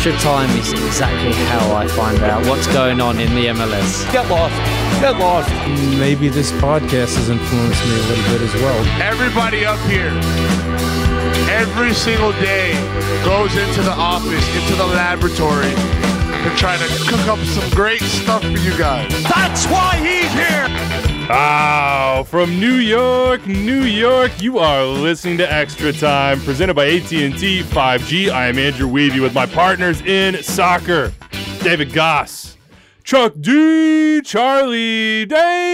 Extra time is exactly how I find out what's going on in the MLS. Get lost. Get lost. Maybe this podcast has influenced me a little bit as well. Everybody up here, every single day, goes into the office, into the laboratory, to try to cook up some great stuff for you guys. That's why he's here. Oh, from New York, New York, you are listening to Extra Time, presented by AT&T 5G. I am Andrew Weavy with my partners in soccer, David Goss, Chuck D, Charlie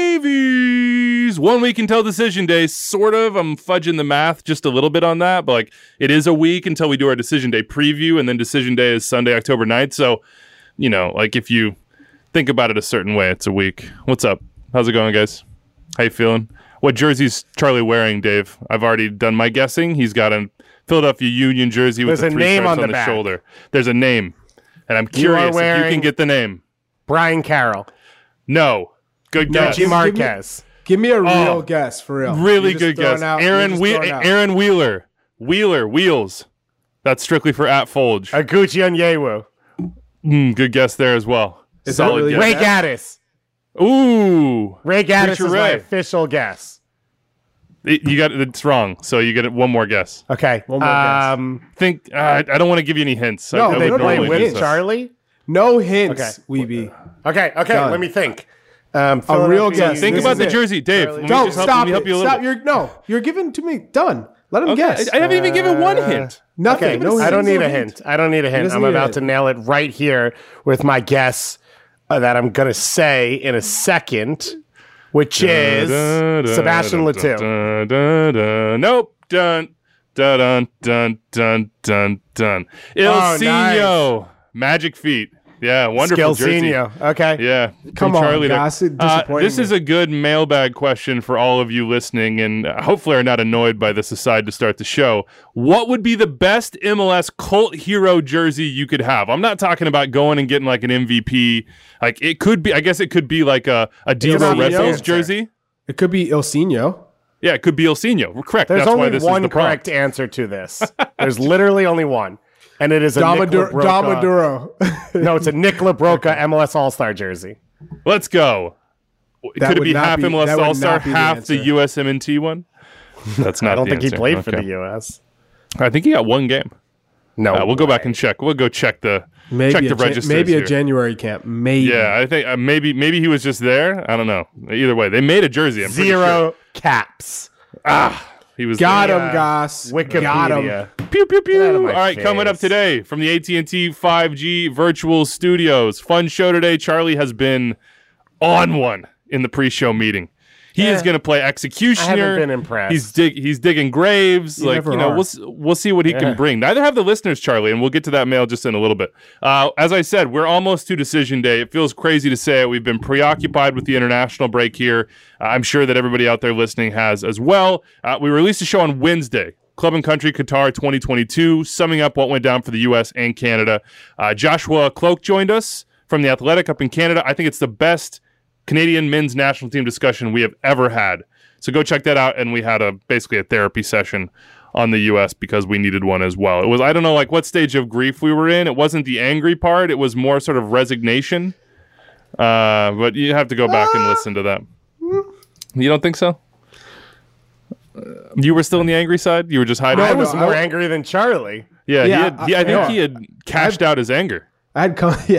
Davies. 1 week until decision day, sort of. I'm fudging the math just a little bit on that, but like it is a week until we do our decision day preview, and then decision day is Sunday, October 9th. So, you know, like if you think about it a certain way, it's a week. What's up? How's it going, guys? How you feeling? What jersey's Charlie wearing, Dave? I've already done my guessing. He's got a Philadelphia Union jersey with the 3 stripes on the shoulder. There's a name, and I'm curious if you can get the name. Brian Carroll. No. Good guess. Reggie Marquez. Give me a real guess, for real. Really good guess. Aaron Wheeler. Wheels. That's strictly for @Folge. Aguchi Onyewu. Good guess there as well. Is that really Ray Gaddis. Ooh. Ray Gaddis is my official guess. It's wrong, so you get one more guess. Okay. One more guess. I don't want to give you any hints. No, they play with Charlie? No hints, Okay. Weeby. Okay. Done. Let me think. A real guess. Think This about is the it. jersey, Dave. Don't stop Let me help it. you a little Stop. bit. You're giving to me. Done. Let him guess. I haven't even given one hint. Nothing. Okay, No I don't hints, need no a hint. I don't need a hint. doesn't I'm need a about hint. to nail it right here with my guess that I'm going to say in a second, which is Sebastian Letou. Nope. Dun. Dun. Dun. Dun. Dun. Dun. Ilsinho. Magic feet. Yeah, wonderful jersey. Okay. Yeah. Come from on, Charlie there. Goss, disappointing This is a good mailbag question for all of you listening, and hopefully are not annoyed by this aside to start the show. What would be the best MLS cult hero jersey you could have? I'm not talking about going and getting like an MVP. Like it could be, I guess it could be like a Dino Red Bulls jersey. It could be Ilsinho. Yeah, it could be Ilsinho. Correct. There's That's why only this one is the prompt. correct answer to this. There's literally only one. And it is a Nicola Broca. Damaduro. No, it's a Nicola Broca MLS All-Star jersey. Let's go. That Could it would be not half be- MLS that would All-Star, not be the half the answer. USMNT one? That's not I don't the think he answer. played for Okay. the U.S. I think he got one game. No. We'll go back and check. We'll go check the Maybe registers maybe a here. January camp. Maybe. Yeah, I think maybe he was just there. I don't know. Either way, they made a jersey. I'm pretty Zero caps. sure. He was Got there. him, Goss. Got him. Wikipedia. Pew pew pew. Get out of All my right, face. coming up today from the AT&T 5G virtual studios. Fun show today. Charlie has been on one in the pre-show meeting. He is going to play executioner. I haven't been impressed. He's digging graves. You never are. We'll see what he can bring. Neither have the listeners, Charlie, and we'll get to that mail just in a little bit. As I said, we're almost to decision day. It feels crazy to say it. We've been preoccupied with the international break here. I'm sure that everybody out there listening has as well. We released a show on Wednesday. Club and Country Qatar 2022, summing up what went down for the U.S. and Canada. Joshua Cloak joined us from The Athletic up in Canada. I think it's the best Canadian men's national team discussion we have ever had. So go check that out. And we had basically a therapy session on the U.S. because we needed one as well. It was, I don't know, like what stage of grief we were in. It wasn't the angry part. It was more sort of resignation. But you have to go back and listen to that. You don't think so? You were still on the angry side? You were just hiding? I was more angry than Charlie. Yeah, I think he had cashed out his anger. I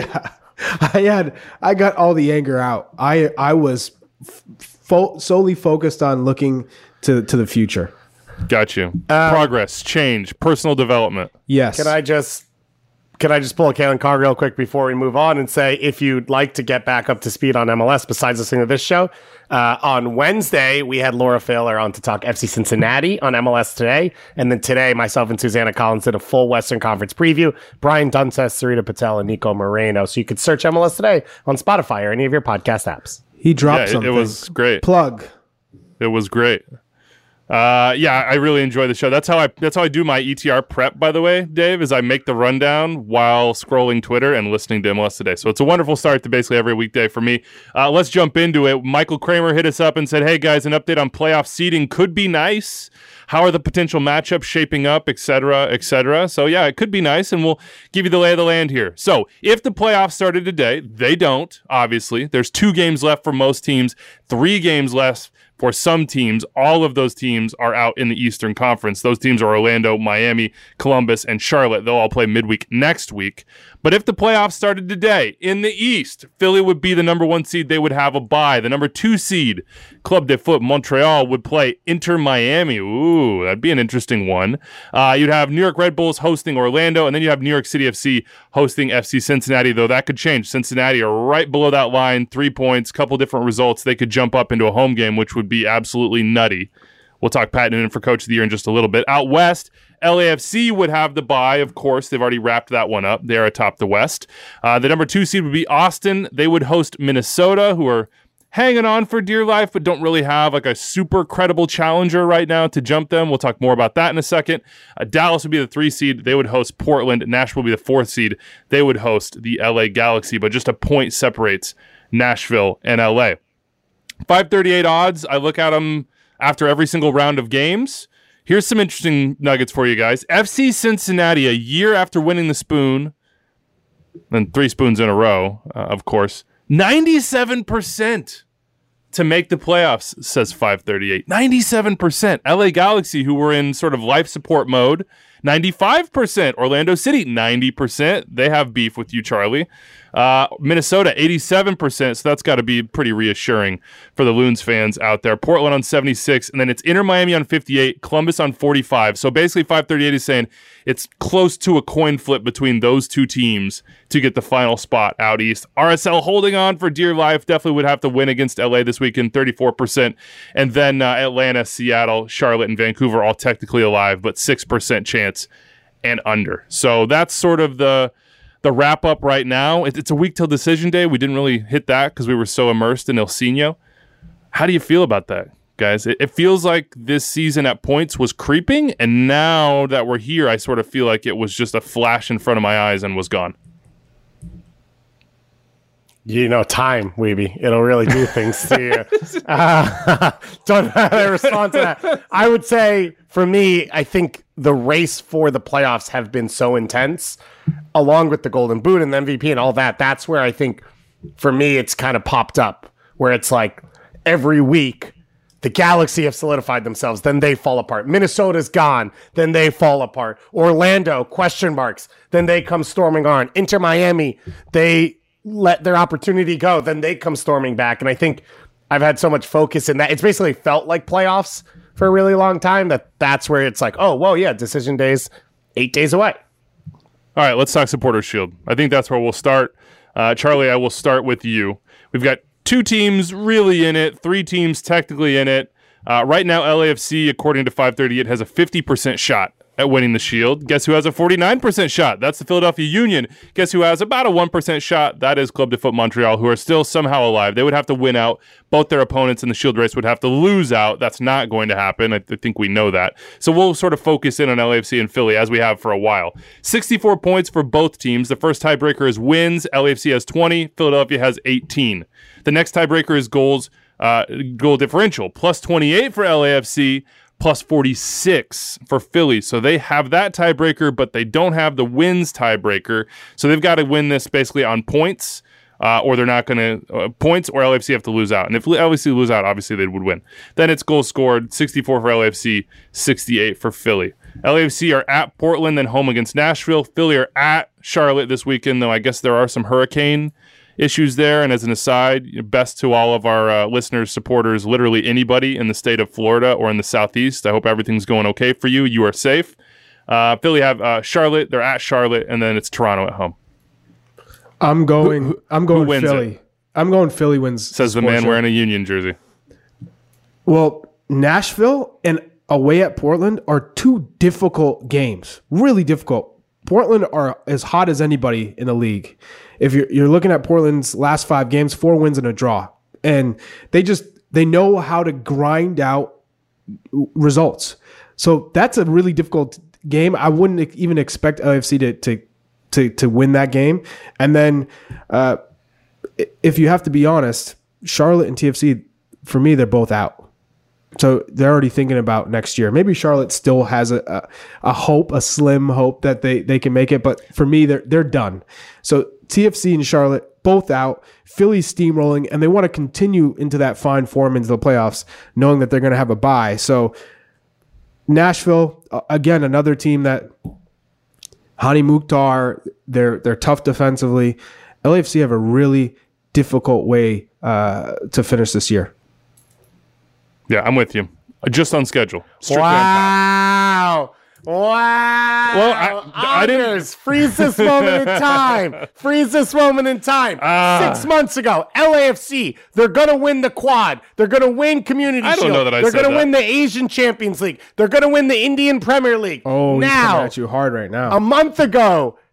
got all the anger out. I was solely focused on looking to the future. Got you. Progress, change, personal development. Yes. Can I just pull a Kalen Carr real quick before we move on and say, if you'd like to get back up to speed on MLS besides listening to this show, on Wednesday, we had Laura Failer on to talk FC Cincinnati on MLS Today. And then today, myself and Susanna Collins did a full Western Conference preview. Brian Dunseth, Sarita Patel, and Nico Moreno. So you could search MLS Today on Spotify or any of your podcast apps. He dropped Yeah, something. it was great. Plug. It was great. Yeah, I really enjoy the show. That's how I do my ETR prep, by the way, Dave, is I make the rundown while scrolling Twitter and listening to MLS Today. So it's a wonderful start to basically every weekday for me. Let's jump into it. Michael Kramer hit us up and said, hey guys, an update on playoff seeding could be nice. How are the potential matchups shaping up, et cetera, et cetera. So yeah, it could be nice, and we'll give you the lay of the land here. So if the playoffs started today, they don't, obviously. There's 2 games left for most teams, 3 games left for some teams. All of those teams are out in the Eastern Conference. Those teams are Orlando, Miami, Columbus, and Charlotte. They'll all play midweek next week. But if the playoffs started today, in the East, Philly would be the number 1 seed. They would have a bye. The number 2 seed, Club de Foot Montreal, would play Inter Miami. Ooh, that'd be an interesting one. You'd have New York Red Bulls hosting Orlando, and then you have New York City FC hosting FC Cincinnati, though that could change. Cincinnati are right below that line, 3 points, couple different results. They could jump up into a home game, which would be absolutely nutty. We'll talk Pat Noonan for Coach of the Year in just a little bit. Out west, LAFC would have the bye, of course. They've already wrapped that one up. They're atop the West. The number 2 seed would be Austin. They would host Minnesota, who are hanging on for dear life, but don't really have like a super credible challenger right now to jump them. We'll talk more about that in a second. Dallas would be the 3 seed. They would host Portland. Nashville would be the 4th seed. They would host the LA Galaxy, but just a point separates Nashville and LA. 538 odds. I look at them after every single round of games. Here's some interesting nuggets for you guys. FC Cincinnati, a year after winning the Spoon, and 3 spoons in a row, of course, 97% to make the playoffs, says 538. 97%. LA Galaxy, who were in sort of life support mode, 95%. Orlando City, 90%. They have beef with you, Charlie. Minnesota, 87%. So that's got to be pretty reassuring for the Loons fans out there. Portland on 76. And then it's Inter Miami on 58. Columbus on 45. So basically 538 is saying it's close to a coin flip between those 2 teams to get the final spot out east. RSL holding on for dear life. Definitely would have to win against LA this weekend, 34%. And then Atlanta, Seattle, Charlotte, and Vancouver all technically alive, but 6% chance and under. So that's sort of the wrap up right now. It's a week till decision day. We didn't really hit that because we were so immersed in El Sino. How do you feel about that, guys? It feels like this season at points was creeping, and now that we're here, I sort of feel like it was just a flash in front of my eyes and was gone. Time, Weeby. It'll really do things to you. Don't know how to respond to that. I would say, for me, I think the race for the playoffs have been so intense, along with the Golden Boot and the MVP and all that. That's where I think, for me, it's kind of popped up, where it's like every week, the Galaxy have solidified themselves, then they fall apart. Minnesota's gone, then they fall apart. Orlando, question marks, then they come storming on. Inter Miami, they let their opportunity go, then they come storming back. And I think I've had so much focus in that. It's basically felt like playoffs for a really long time that's where it's like, oh, whoa, yeah, decision days 8 days away. All right, let's talk Supporters Shield. I think that's where we'll start. Charlie, I will start with you. We've got 2 teams really in it, 3 teams technically in it. Right now, LAFC, according to 538, has a 50% shot at winning the Shield. Guess who has a 49% shot? That's the Philadelphia Union. Guess who has about a 1% shot? That is Club de Foot Montreal, who are still somehow alive. They would have to win out. Both their opponents in the Shield race would have to lose out. That's not going to happen. I think we know that. So we'll sort of focus in on LAFC and Philly, as we have for a while. 64 points for both teams. The first tiebreaker is wins. LAFC has 20. Philadelphia has 18. The next tiebreaker is goals, goal differential. Plus 28 for LAFC. Plus 46 for Philly. So they have that tiebreaker, but they don't have the wins tiebreaker. So they've got to win this basically on points, or they're not going to points, or LAFC have to lose out. And if LAFC lose out, obviously they would win. Then it's goals scored, 64 for LAFC, 68 for Philly. LAFC are at Portland, then home against Nashville. Philly are at Charlotte this weekend, though I guess there are some hurricane issues there. And as an aside, best to all of our listeners, supporters, literally anybody in the state of Florida or in the Southeast. I hope everything's going okay for you. You are safe. Philly have Charlotte. They're at Charlotte, and then it's Toronto at home. I'm going Philly. It? I'm going Philly wins. Says the man wearing a Union jersey. Well, Nashville and away at Portland are 2 difficult games. Really difficult. Portland are as hot as anybody in the league. If you're looking at Portland's last 5 games, 4 wins and a draw. And they know how to grind out results. So that's a really difficult game. I wouldn't even expect LAFC to win that game. And then if you have to be honest, Charlotte and TFC, for me, they're both out. So they're already thinking about next year. Maybe Charlotte still has a hope, a slim hope that they can make it. But for me, they're done. So TFC and Charlotte both out. Philly's steamrolling, and they want to continue into that fine form into the playoffs, knowing that they're going to have a bye. So Nashville, again, another team that Hani Mukhtar, they're tough defensively. LAFC have a really difficult way to finish this year. Yeah, I'm with you. Just on schedule. Strictly Wow. Wow. Well, I didn't freeze this moment in time. Freeze this moment in time. 6 months ago, LAFC, they're going to win the quad. They're going to win Community Shield. I don't know that I They're said going to that. win the Asian Champions League. They're going to win the Indian Premier League. Oh, he's now, coming at you hard right now. a month and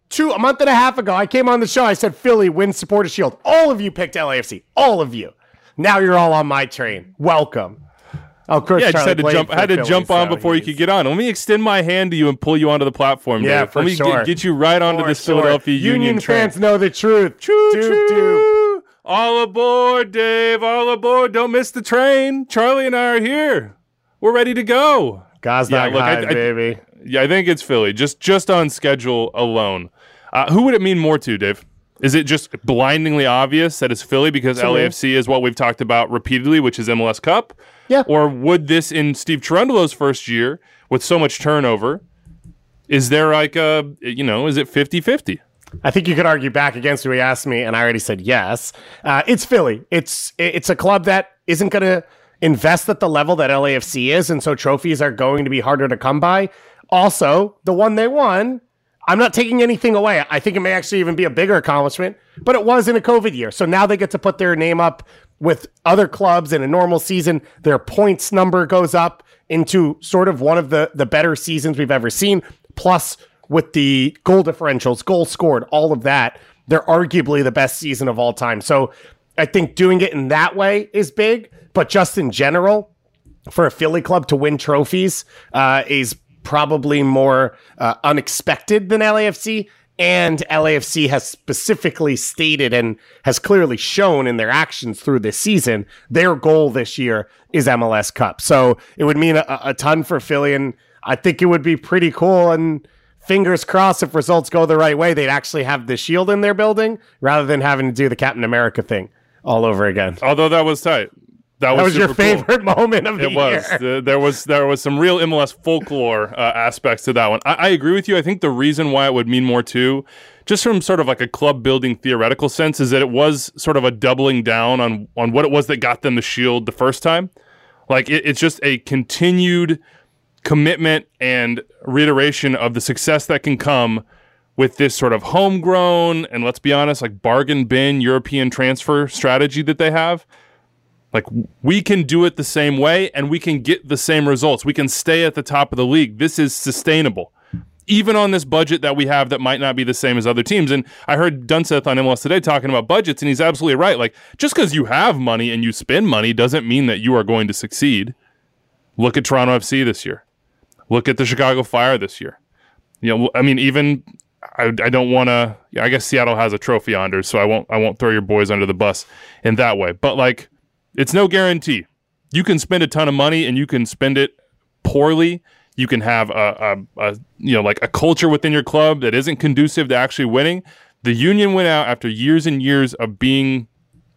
a half ago, I came on the show. I said, Philly wins Supporters Shield. All of you picked LAFC. All of you. Now you're all on my train. Welcome. Of course, Yeah, I just Charlie had to played jump. for I had to Philly, jump on so before you could get on. Let me extend my hand to you and pull you onto the platform. Yeah, Dave. for Let me sure. get you right onto For this sure. Philadelphia Union train. fans know the truth. Choo Doop, choo. doop. All aboard, Dave. All aboard. Don't miss the train. Charlie and I are here. We're ready to go. Gazdag high, baby. Yeah, I think it's Philly. Just on schedule alone. Who would it mean more to, Dave? Is it just blindingly obvious that it's Philly because LAFC is what we've talked about repeatedly, which is MLS Cup? Yeah. Or would this, in Steve Cherundolo's first year, with so much turnover, is there like is it 50-50? I think you could argue back against who he asked me, and I already said yes. It's Philly. It's a club that isn't going to invest at the level that LAFC is, and so trophies are going to be harder to come by. Also, the one they won, I'm not taking anything away. I think it may actually even be a bigger accomplishment, but it was in a COVID year. So now they get to put their name up with other clubs in a normal season. Their points number goes up into sort of one of the better seasons we've ever seen. Plus, with the goal differentials, goals scored, all of that, they're arguably the best season of all time. So I think doing it in that way is big, but just in general, for a Philly club to win trophies is probably more unexpected than LAFC. And LAFC has specifically stated and has clearly shown in their actions through this season, their goal this year is MLS Cup. So it would mean a ton for Philly, and I think it would be pretty cool. And fingers crossed, if results go the right way, they'd actually have the shield in their building rather than having to do the Captain America thing all over again. Although that was tight. That That was your super cool. favorite moment of the It was. year. There was some real MLS folklore aspects to that one. I agree with you. I think the reason why it would mean more too, just from sort of like a club building theoretical sense, is that it was sort of a doubling down on what it was that got them the shield the first time. Like it's just a continued commitment and reiteration of the success that can come with this sort of homegrown and, let's be honest, like bargain bin European transfer strategy that they have. Like, we can do it the same way and we can get the same results. We can stay at the top of the league. This is sustainable, even on this budget that we have that might not be the same as other teams. And I heard Dunseth on MLS Today talking about budgets, and he's absolutely right. Like, just because you have money and you spend money doesn't mean that you are going to succeed. Look at Toronto FC this year. Look at the Chicago Fire this year. You know, I mean, even I don't want to. I guess Seattle has a trophy under, so I won't throw your boys under the bus in that way. But like, it's no guarantee. You can spend a ton of money and you can spend it poorly. You can have like a culture within your club that isn't conducive to actually winning. The Union went out after years and years of being,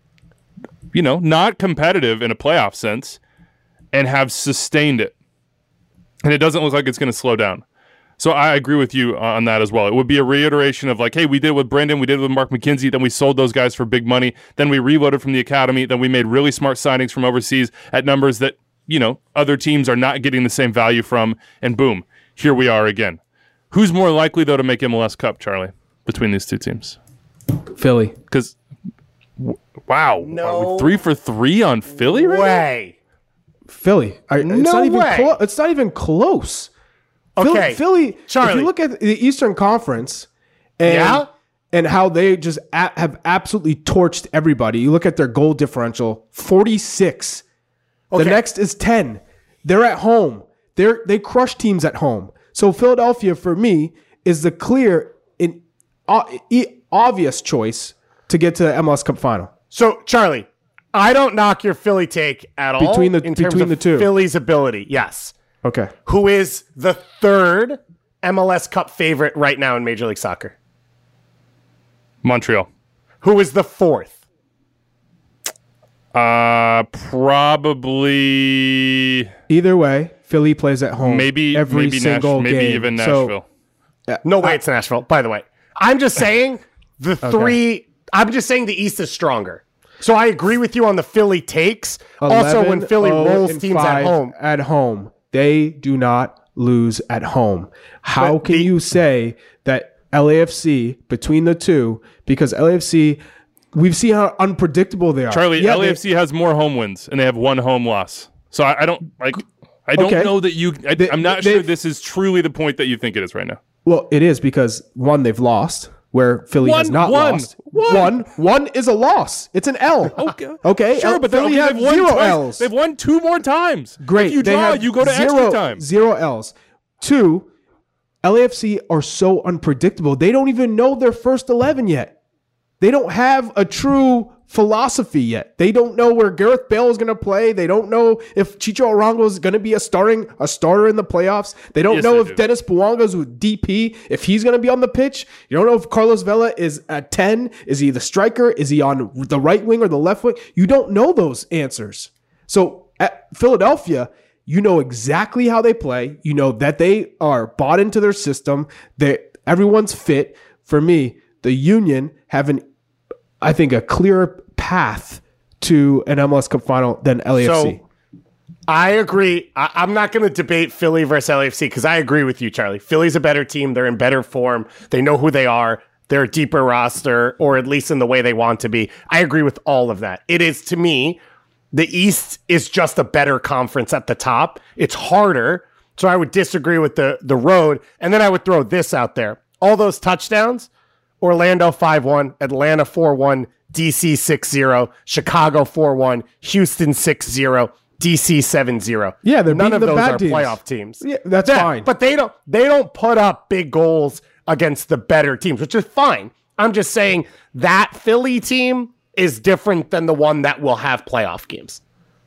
not competitive in a playoff sense, and have sustained it. And it doesn't look like it's going to slow down. So I agree with you on that as well. It would be a reiteration of like, hey, we did it with Brendan, we did it with Mark McKenzie, then we sold those guys for big money, then we reloaded from the academy, then we made really smart signings from overseas at numbers that, other teams are not getting the same value from, and boom, here we are again. Who's more likely, though, to make MLS Cup, Charlie, between these two teams? Philly. Because, wow, No are we 3 for 3 on Philly right now? way. Philly. No way. It's not even close. Okay, Philly. Charlie. If you look at the Eastern Conference and how they just have absolutely torched everybody. You look at their goal differential, 46. Okay. The next is 10. They're at home. They crush teams at home. So Philadelphia, for me, is the clear and obvious choice to get to the MLS Cup final. So, Charlie, I don't knock your Philly take at all Between the two. Philly's ability. Yes. Okay. Who is the third MLS Cup favorite right now in Major League Soccer? Montreal. Who is the fourth? Probably. Either way, Philly plays at home. Maybe single game. Maybe even Nashville. No way, it's Nashville. By the way, I'm just saying the three. I'm just saying the East is stronger. So I agree with you on the Philly takes. Also, when Philly rolls teams at home, they do not lose at home. How can you say that LAFC between the two? Because LAFC, we've seen how unpredictable they are. Charlie, LAFC has more home wins and they have one home loss. So I don't like. I don't know that you. I'm not sure this is truly the point that you think it is right now. Well, it is because one, they've lost, where Philly has not lost. One is a loss. It's an L. Okay. Sure, but Philly have zero L's. They've won 2 more times. Great. If you draw, you go to extra time. 0 L's. 2, LAFC are so unpredictable. They don't even know their first 11 yet. They don't have a true philosophy yet. They don't know where Gareth Bale is going to play. They don't know if Chicho Arango is going to be a starter in the playoffs. They don't know if Dennis Bouanga's with DP, if he's going to be on the pitch. You don't know if Carlos Vela is at 10. Is he the striker? Is he on the right wing or the left wing? You don't know those answers. So at Philadelphia, you know exactly how they play. You know that they are bought into their system. That everyone's fit. For me, the Union have I think a clearer path to an MLS Cup final than LAFC. So, I agree. I'm not going to debate Philly versus LAFC because I agree with you, Charlie. Philly's a better team. They're in better form. They know who they are. They're a deeper roster, or at least in the way they want to be. I agree with all of that. It is, to me, the East is just a better conference at the top. It's harder. So I would disagree with the road. And then I would throw this out there. All those touchdowns, Orlando 5-1, Atlanta 4-1, DC 6-0, Chicago 4-1, Houston 6-0, DC 7-0. Yeah, they're none of beating the those bad are teams. Playoff teams. Yeah, that's fine. But they don't put up big goals against the better teams, which is fine. I'm just saying that Philly team is different than the one that will have playoff games.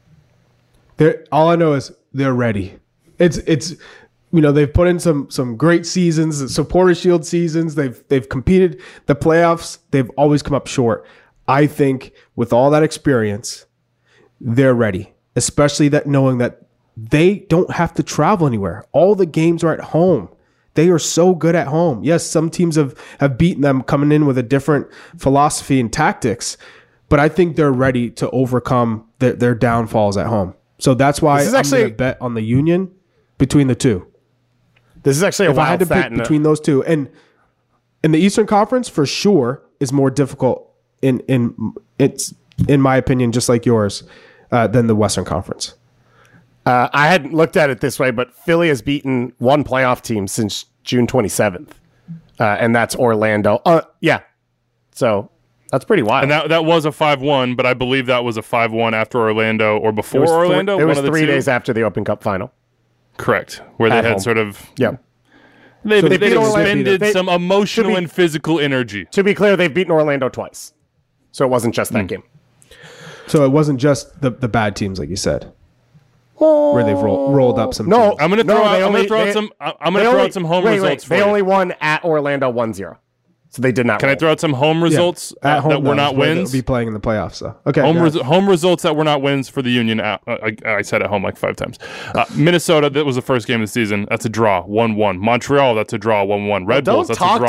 All I know is they're ready. It's they've put in some great seasons, Supporter Shield seasons. They've competed the playoffs. They've always come up short. I think with all that experience, they're ready, especially that knowing that they don't have to travel anywhere. All the games are at home. They are so good at home. Yes, some teams have beaten them coming in with a different philosophy and tactics, but I think they're ready to overcome their downfalls at home. So that's why I'm going to bet on the Union between the two. This is actually if I had to pick between those two, and in the Eastern Conference for sure is more difficult in my opinion, just like yours, than the Western Conference. I hadn't looked at it this way, but Philly has beaten one playoff team since June 27th, and that's Orlando. Yeah, so that's pretty wild. And that was a 5-1, but I believe that was a 5-1 after Orlando or before Orlando. It was 3 days after the Open Cup final. Correct, where they had sort of They expended some emotional and physical energy. To be clear, they've beaten Orlando twice, so it wasn't just that game. So it wasn't just the bad teams, like you said. Where they've rolled up some. No, teams. I'm going to throw out some home results. They only won at Orlando 1-0, so they did not. Can I throw out some home results at home that were not wins? They'll be playing in the playoffs, though. Okay, home results that were not wins for the Union. I said at home like 5 times. Minnesota, that was the first game of the season. That's a draw, 1-1. Montreal, that's a draw, 1-1. Red Bulls, that's a draw,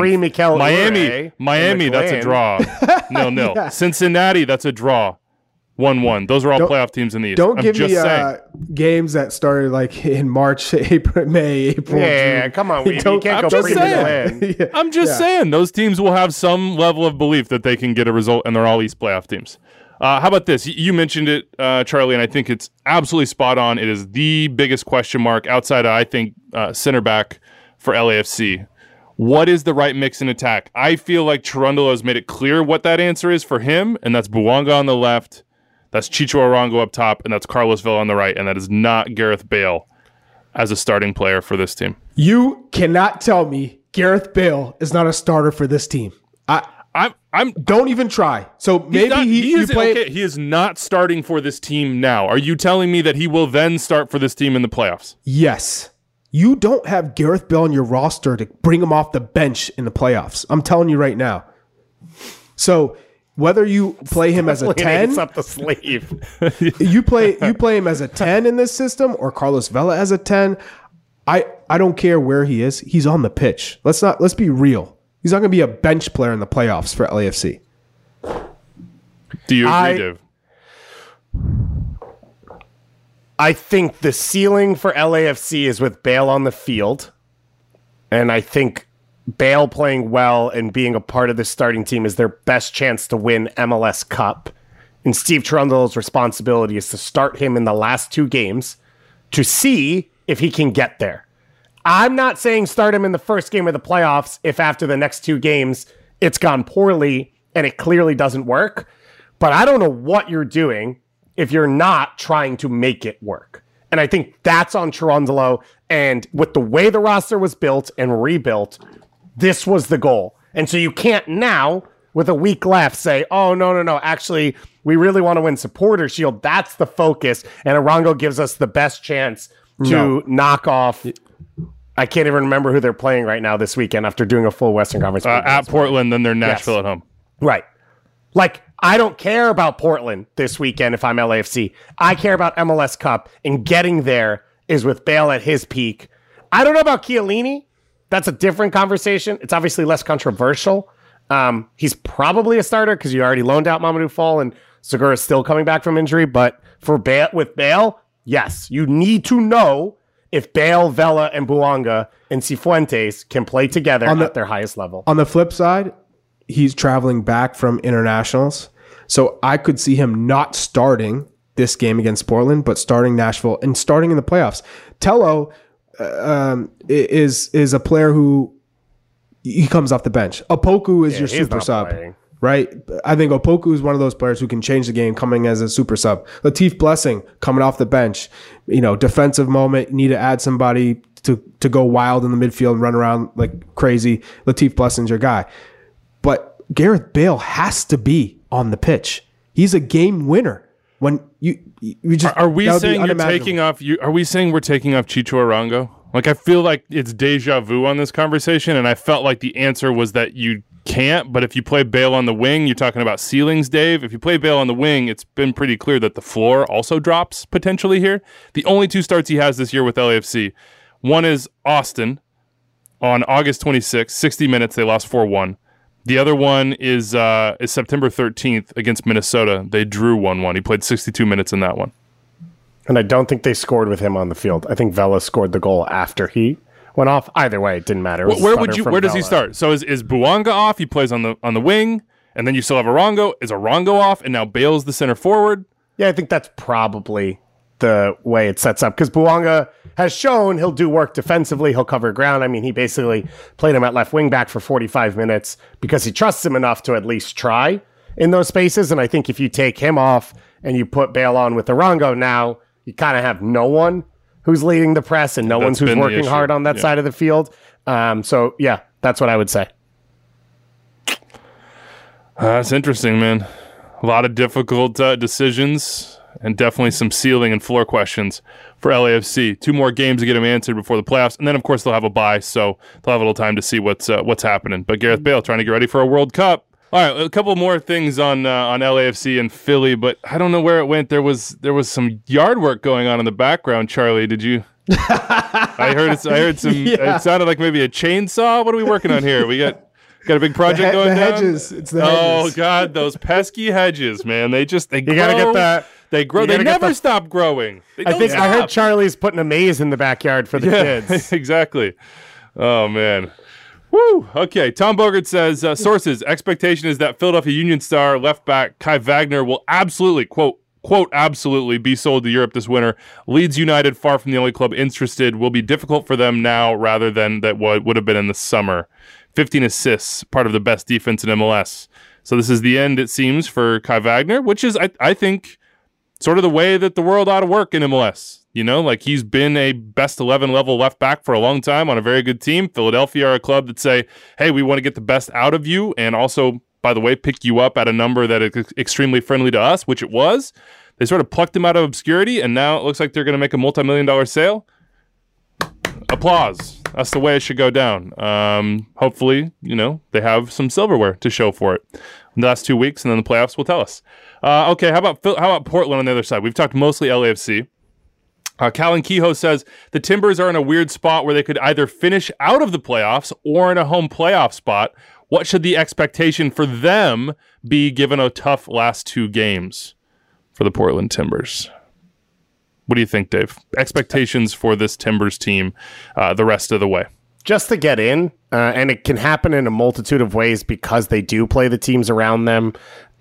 1-1. Miami, that's a draw, 0-0. Yeah. Cincinnati, that's a draw. 1-1. Those are all playoff teams in the East. Don't give me games that started like in March, May, April. Yeah, June. Come on. You can't go I'm just saying those teams will have some level of belief that they can get a result, and they're all East playoff teams. How about this? You mentioned it, Charlie, and I think it's absolutely spot on. It is the biggest question mark outside of, I think, center back for LAFC. What is the right mix in attack? I feel like Cherundolo has made it clear what that answer is for him, and that's Bouanga on the left. That's Chicho Arango up top, and that's Carlos Vela on the right, and that is not Gareth Bale as a starting player for this team. You cannot tell me Gareth Bale is not a starter for this team. I'm don't even try. So maybe he is not starting for this team now. Are you telling me that he will then start for this team in the playoffs? Yes. You don't have Gareth Bale on your roster to bring him off the bench in the playoffs. I'm telling you right now. So whether you play him as a 10, it's up the sleeve. you play him as a 10 in this system, or Carlos Vela as a 10. I don't care where he is. He's on the pitch. Let's be real. He's not going to be a bench player in the playoffs for LAFC. Do you agree, Dave? I think the ceiling for LAFC is with Bale on the field. And I think Bale playing well and being a part of the starting team is their best chance to win MLS Cup. And Steve Cherundolo's responsibility is to start him in the last 2 games to see if he can get there. I'm not saying start him in the first game of the playoffs if after the next 2 games it's gone poorly and it clearly doesn't work. But I don't know what you're doing if you're not trying to make it work. And I think that's on Cherundolo. And with the way the roster was built and rebuilt, this was the goal. And so you can't now, with a week left, say, oh, no. Actually, we really want to win Supporter Shield. That's the focus. And Arango gives us the best chance to knock off. I can't even remember who they're playing right now this weekend after doing a full Western Conference. At Portland, then they're Nashville at home. Right. Like, I don't care about Portland this weekend if I'm LAFC. I care about MLS Cup, and getting there is with Bale at his peak. I don't know about Chiellini. That's a different conversation. It's obviously less controversial. He's probably a starter because you already loaned out Mamadou Fall, and Segura is still coming back from injury. But with Bale, yes, you need to know if Bale, Vela, and Bouanga and Cifuentes can play together at their highest level. On the flip side, he's traveling back from internationals. So I could see him not starting this game against Portland, but starting Nashville and starting in the playoffs. Tello is a player who he comes off the bench. Opoku is your super sub, right? I think Opoku is one of those players who can change the game coming as a super sub. Latif Blessing coming off the bench, defensive moment, need to add somebody to go wild in the midfield and run around like crazy. Latif Blessing's your guy. But Gareth Bale has to be on the pitch. He's a game winner. When you just are we saying you're taking off? Are we saying we're taking off Chicho Arango? Like, I feel like it's deja vu on this conversation, and I felt like the answer was that you can't. But if you play Bale on the wing, you're talking about ceilings, Dave. If you play Bale on the wing, it's been pretty clear that the floor also drops potentially here. The only 2 starts he has this year with LAFC, one is Austin on August 26th, 60 minutes. They lost 4-1. The other one is September 13th against Minnesota. They drew 1-1. He played 62 minutes in that one. And I don't think they scored with him on the field. I think Vela scored the goal after he went off. Either way, it didn't matter. Where does he start? So is Bouanga off? He plays on the wing, and then you still have Arango. Is Arango off, and now Bale's the center forward? Yeah, I think that's probably the way it sets up, because Bouanga has shown he'll do work defensively. He'll cover ground. I mean, he basically played him at left wing back for 45 minutes because he trusts him enough to at least try in those spaces. And I think if you take him off and you put Bale on with Arango, now you kind of have no one who's leading the press and no one's who's working hard on that side of the field. So yeah, that's what I would say. That's interesting, man. A lot of difficult decisions and definitely some ceiling and floor questions for LAFC. 2 more games to get them answered before the playoffs, and then of course they'll have a bye, so they'll have a little time to see what's happening. But Gareth Bale trying to get ready for a World Cup. All right, a couple more things on LAFC and Philly, but I don't know where it went. There was some yard work going on in the background. Charlie, did you? I heard some. Yeah. It sounded like maybe a chainsaw. What are we working on here? We got a big project going down. Hedges. It's the hedges. Oh God, those pesky hedges, man. They grow. Gotta get that. They grow. They never stop growing. I heard Charlie's putting a maze in the backyard for the kids. Exactly. Oh man. Woo! Okay, Tom Bogert says, sources, expectation is that Philadelphia Union star left back Kai Wagner will absolutely, quote, absolutely be sold to Europe this winter. Leeds United, far from the only club interested, will be difficult for them now rather than that what would have been in the summer. 15 assists, part of the best defense in MLS. So this is the end, it seems, for Kai Wagner, which is, I think, sort of the way that the world ought to work in MLS. You know, like he's been a best 11 level left back for a long time on a very good team. Philadelphia are a club that say, hey, we want to get the best out of you. And also, by the way, pick you up at a number that is extremely friendly to us, which it was. They sort of plucked him out of obscurity. And now it looks like they're going to make a multi-million-dollar sale. Applause. That's the way it should go down. Hopefully, you know, they have some silverware to show for it in the last 2 weeks, and then the playoffs will tell us. Okay, how about Portland on the other side? We've talked mostly LAFC. Callan Kehoe says the Timbers are in a weird spot where they could either finish out of the playoffs or in a home playoff spot. What should the expectation for them be given a tough last 2 games for the Portland Timbers? What do you think, Dave? Expectations for this Timbers team the rest of the way? Just to get in, and it can happen in a multitude of ways because they do play the teams around them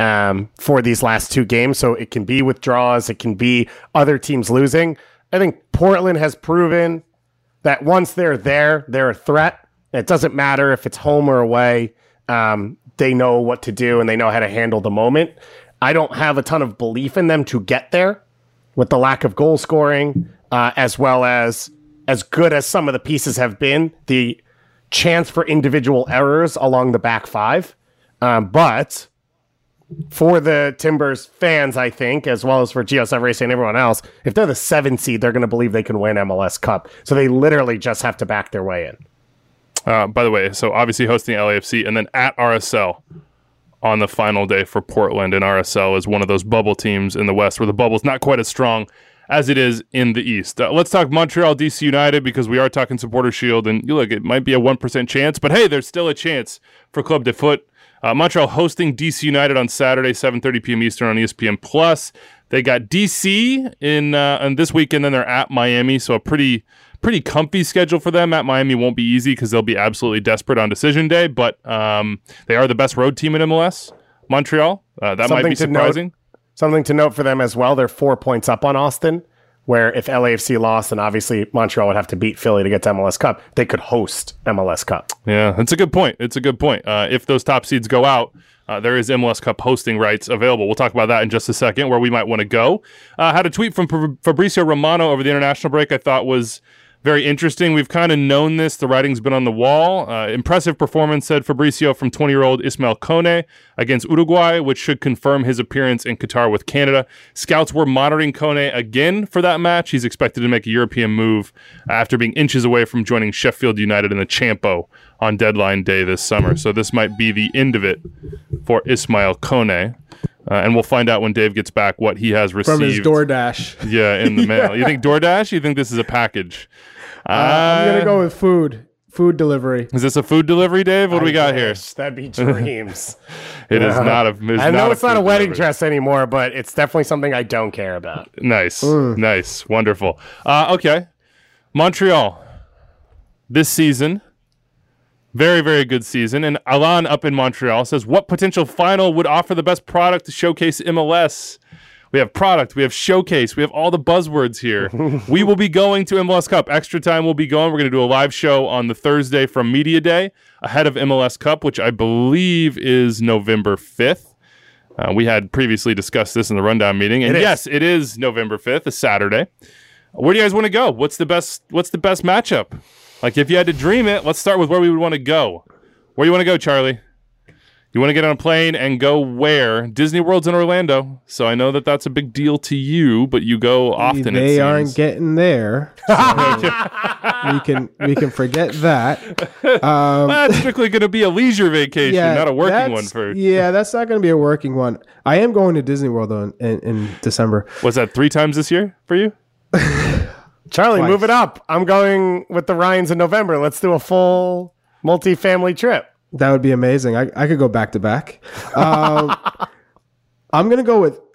for these last 2 games. So it can be withdrawals, it can be other teams losing. I think Portland has proven that once they're there, they're a threat. It doesn't matter if it's home or away. They know what to do and they know how to handle the moment. I don't have a ton of belief in them to get there with the lack of goal scoring, as well as good as some of the pieces have been, the chance for individual errors along the back 5. But for the Timbers fans, I think, as well as for GSF Racing and everyone else, if they're the 7th seed, they're going to believe they can win MLS Cup. So they literally just have to back their way in. By the way, so obviously hosting LAFC and then at RSL on the final day for Portland. And RSL is one of those bubble teams in the West where the bubble's not quite as strong as it is in the East. Let's talk Montreal DC United because we are talking Supporter Shield. And you look, it might be a 1% chance, but hey, there's still a chance for Club de Foot. Montreal hosting DC United on Saturday, 7:30 p.m. Eastern on ESPN+. They got DC in this weekend, then they're at Miami, so a pretty comfy schedule for them. At Miami won't be easy because they'll be absolutely desperate on decision day, but they are the best road team in MLS, Montreal. That might be surprising. Something to note for them as well, they're 4 points up on Austin, where if LAFC lost, then obviously Montreal would have to beat Philly to get to MLS Cup. They could host MLS Cup. Yeah, that's a good point. It's a good point. If those top seeds go out, there is MLS Cup hosting rights available. We'll talk about that in just a second, where we might want to go. Had a tweet from Fabrizio Romano over the international break I thought was very interesting. We've kind of known this. The writing's been on the wall. Impressive performance, said Fabrizio, from 20-year-old Ismael Kone against Uruguay, which should confirm his appearance in Qatar with Canada. Scouts were monitoring Kone again for that match. He's expected to make a European move after being inches away from joining Sheffield United in the Champo on deadline day this summer. So this might be the end of it for Ismael Kone. And we'll find out when Dave gets back what he has received. From his DoorDash. Yeah, in the mail. You think DoorDash? You think this is a package? I'm going to go with food delivery. Is this a food delivery, Dave? What do we got here? That'd be dreams. It is not a. I know it's not a wedding dress anymore, but it's definitely something I don't care about. Nice. Nice. Wonderful. Okay. Montreal. This season. Very, very good season. And Alan up in Montreal says, what potential final would offer the best product to showcase MLS? We have product, we have showcase, we have all the buzzwords here. We will be going to MLS Cup. Extra Time will be going. We're going to do a live show on the Thursday from Media Day ahead of MLS Cup, which I believe is November 5th. We had previously discussed this in the rundown meeting. And yes, it is November 5th, a Saturday. Where do you guys want to go? What's the best matchup? Like, if you had to dream it, let's start with where we would want to go. Where do you want to go, Charlie? You want to get on a plane and go where? Disney World's in Orlando, so I know that that's a big deal to you, but you go often, it seems. They aren't getting there. So we can forget that. That's strictly going to be a leisure vacation, not a working one. Yeah, that's not going to be a working one. I am going to Disney World, though, in December. Was that 3 times this year for you? Charlie, Twice. Move it up. I'm going with the Ryans in November. Let's do a full multi-family trip. That would be amazing. I could go back to back. I'm going to go with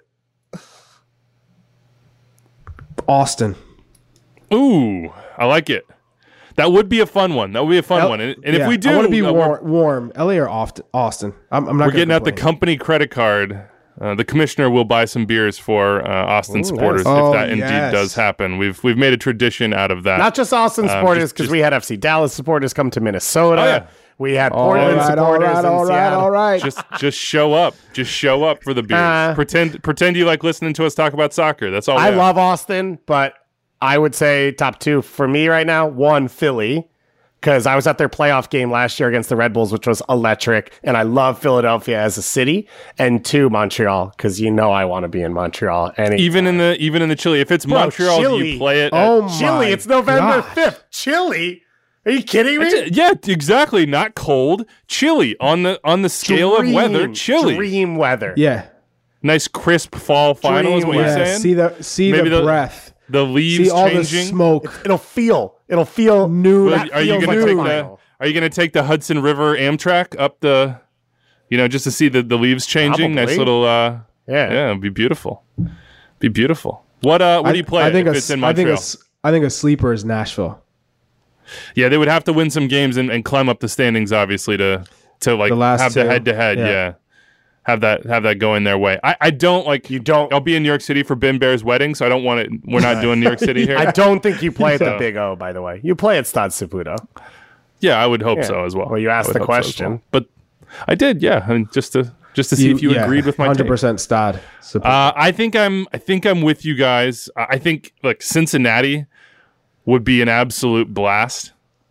Austin. Ooh, I like it. That would be a fun one. And if we do, I want to be warm. LA or Austin. I'm not. We're getting out the company credit card. The commissioner will buy some beers for Austin supporters if that indeed does happen. We've made a tradition out of that. Not just Austin supporters, because we had FC Dallas supporters come to Minnesota. We had Portland supporters in Seattle. All right. Just show up. Just show up for the beers. Pretend you like listening to us talk about soccer. That's all. I love Austin, but I would say top two for me right now. One, Philly, because I was at their playoff game last year against the Red Bulls, which was electric, and I love Philadelphia as a city. And two, Montreal, because I want to be in Montreal. Even in the chilly. If it's Montreal, do you play it? Chile. It's November 5th. Chile. Are you kidding me? Yeah, exactly. Not cold. Chilly on the scale of weather. Chilly. Dream weather. Yeah. Nice crisp fall final is what you're saying. See the breath. The leaves see all changing. The smoke. It'll feel new. Are you gonna take the Hudson River Amtrak up the, just to see the leaves changing? Probably. Nice little it'd be beautiful. Be beautiful. What do you play if it's in Montreal? I think a sleeper is Nashville. Yeah, they would have to win some games and climb up the standings, obviously, to like have the head-to-head. Yeah. Have that going their way. I don't like. You don't. I'll be in New York City for Bim Bear's wedding, so I don't want it. We're not doing New York City here. I don't think you play at the Big O, by the way. You play at Stade Saputo. Yeah, I would hope so as well. Well, you asked the question, but I did. Yeah, I mean, just to see if you agreed with my 100% Stade Saputo. I think I'm with you guys. I think like Cincinnati would be an absolute blast.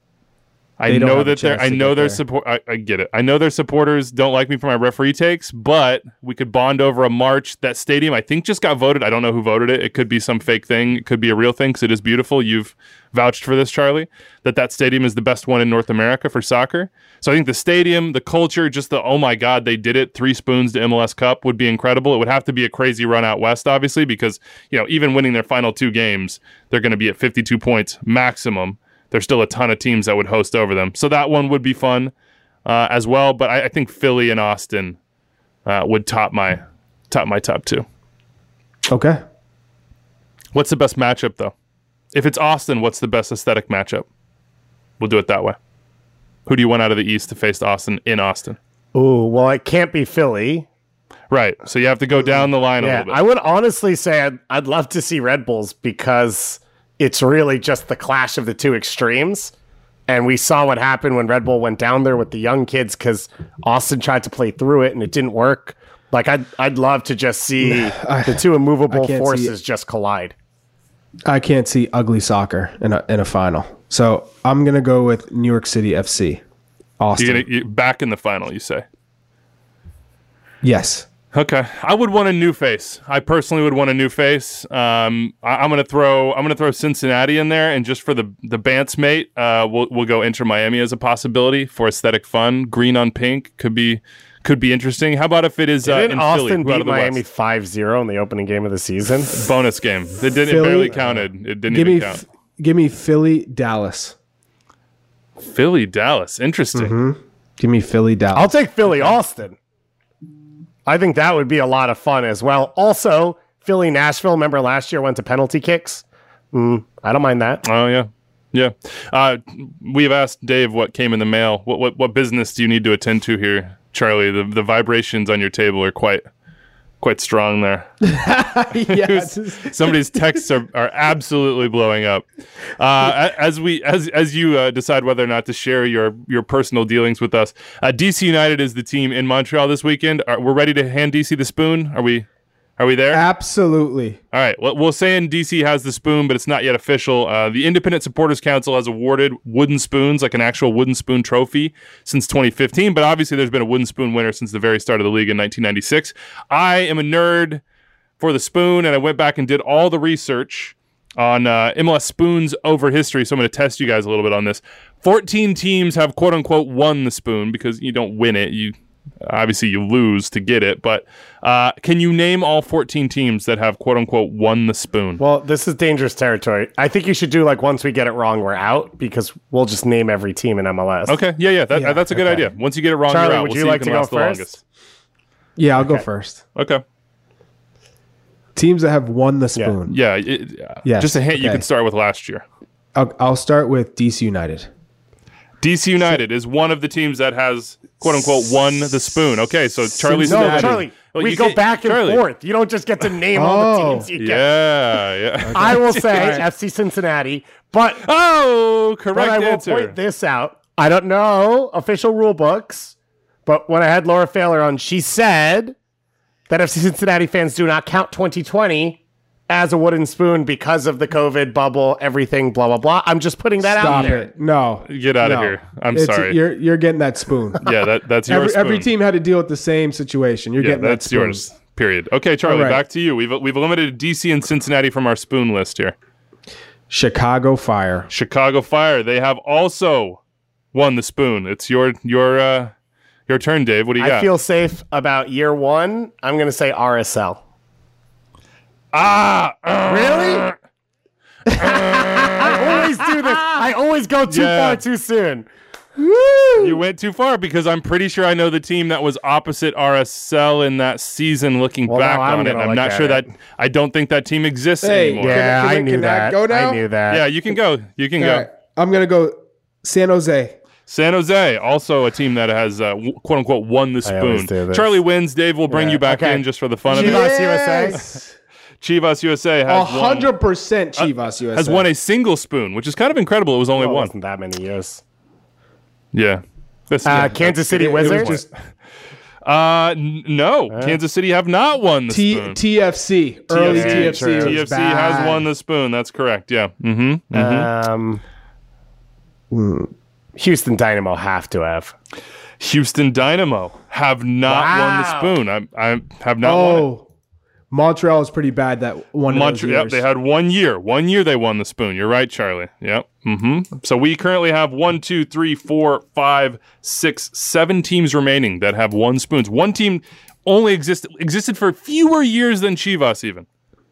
I know their support. I get it. I know their supporters don't like me for my referee takes, but we could bond over a march. That stadium, I think, just got voted. I don't know who voted it. It could be some fake thing. It could be a real thing because it is beautiful. You've vouched for this, Charlie, that stadium is the best one in North America for soccer. So I think the stadium, the culture, just oh my God, they did it. 3 spoons to MLS Cup would be incredible. It would have to be a crazy run out west, obviously, because even winning their final 2 games, they're going to be at 52 points maximum. There's still a ton of teams that would host over them. So that one would be fun as well. But I think Philly and Austin would top my top 2. Okay. What's the best matchup, though? If it's Austin, what's the best aesthetic matchup? We'll do it that way. Who do you want out of the East to face Austin in Austin? Ooh, well, it can't be Philly. Right. So you have to go down the line a little bit. I would honestly say I'd love to see Red Bulls because it's really just the clash of the 2 extremes. And we saw what happened when Red Bull went down there with the young kids because Austin tried to play through it and it didn't work. Like, I'd love to just see the 2 immovable forces just collide. I can't see ugly soccer in a final. So I'm going to go with New York City FC. Austin. You're back in the final, you say? Yes. Okay, I would want a new face. I personally would want a new face. I'm gonna throw Cincinnati in there, and just for the Bants mate, we'll go Inter Miami as a possibility for aesthetic fun. Green on pink could be interesting. How about if it is in Austin Philly? Beat Miami 5-0 in the opening game of the season? Bonus game. It barely counted. It didn't even count. Give me Philly, Dallas. Philly, Dallas. Interesting. Mm-hmm. Give me Philly, Dallas. I'll take Philly, Austin. I think that would be a lot of fun as well. Also, Philly, Nashville. Remember last year went to penalty kicks? I don't mind that. Oh, yeah. Yeah. We have asked Dave what came in the mail. What business do you need to attend to here, Charlie? The vibrations on your table are quite strong there. Somebody's texts are absolutely blowing up. As you decide whether or not to share your personal dealings with us, DC United is the team in Montreal this weekend. We're ready to hand DC the spoon. Are we there? Absolutely. All right. Well, we're saying DC has the spoon, but it's not yet official. The Independent Supporters Council has awarded wooden spoons, like an actual wooden spoon trophy, since 2015. But obviously, there's been a wooden spoon winner since the very start of the league in 1996. I am a nerd for the spoon, and I went back and did all the research on MLS spoons over history. So I'm going to test you guys a little bit on this. 14 teams have quote unquote won the spoon because you don't win it. Obviously, you lose to get it, but can you name all 14 teams that have quote-unquote won the spoon? Well, this is dangerous territory. I think you should do once we get it wrong, we're out, because we'll just name every team in MLS. Okay, yeah, that's a good idea. Once you get it wrong, Charlie, you're out. Would you like to go first? Yeah, I'll go first. Okay. Teams that have won the spoon. Yeah. Yes. Just a hint you can start with last year. I'll start with DC United. DC United is one of the teams that has, quote unquote, won the spoon. Okay, so Charlie's Charlie, we go back and forth. You don't just get to name all the teams you get. Yeah. Okay. I will say FC Cincinnati, but correct I will answer. point this out. I don't know official rule books, but when I had Laura Failer on, she said that FC Cincinnati fans do not count 2020 as a wooden spoon because of the COVID bubble, everything, blah, blah, blah. I'm just putting that out Stop there. it. No. Get out of here. I'm sorry. You're getting that spoon. Yeah, that's your spoon. Every team had to deal with the same situation. You're Yeah, getting that that's spoon. yours. Period. Okay, Charlie, All right. back to you. We've eliminated DC and Cincinnati from our spoon list here. Chicago Fire. Chicago Fire. They have also won the spoon. It's your turn, Dave. What do you got? I feel safe about year one. I'm going to say RSL. Really? I always do this. I always go too far too soon. You went too far because I'm pretty sure I know the team that was opposite RSL in that season. Looking back now I'm on it, gonna I'm look not at sure it. that I don't think that team exists Hey, anymore. Yeah, Can I- I knew can I that. go now? I knew that. Yeah, you can go. You can All go. right. I'm going to go San Jose. San Jose, also a team that has quote unquote won the always spoon. do this. Charlie wins. Dave will bring Yeah, you back okay. in just for the fun of it. Chivas USA. Yes. Chivas USA has 100% Chivas USA. has won a single spoon, which is kind of incredible. It was only Well, it one. wasn't that many years. Yeah. Kansas City It was Wizards. just No. Kansas City have not won the spoon. TFC. Early TFC, TFC. true. was TFC bad. has won the spoon. That's correct. Yeah. Houston Dynamo have to have. Houston Dynamo have not won the spoon. I have not won it. Oh, Montreal is pretty bad that one of those Montreal, years. they had 1 year. 1 year they won the spoon. You're right, Charlie. Yep. So we currently have 1, 2, 3, 4, 5, 6, 7 teams remaining that have won spoons. One team only existed for fewer years than Chivas even.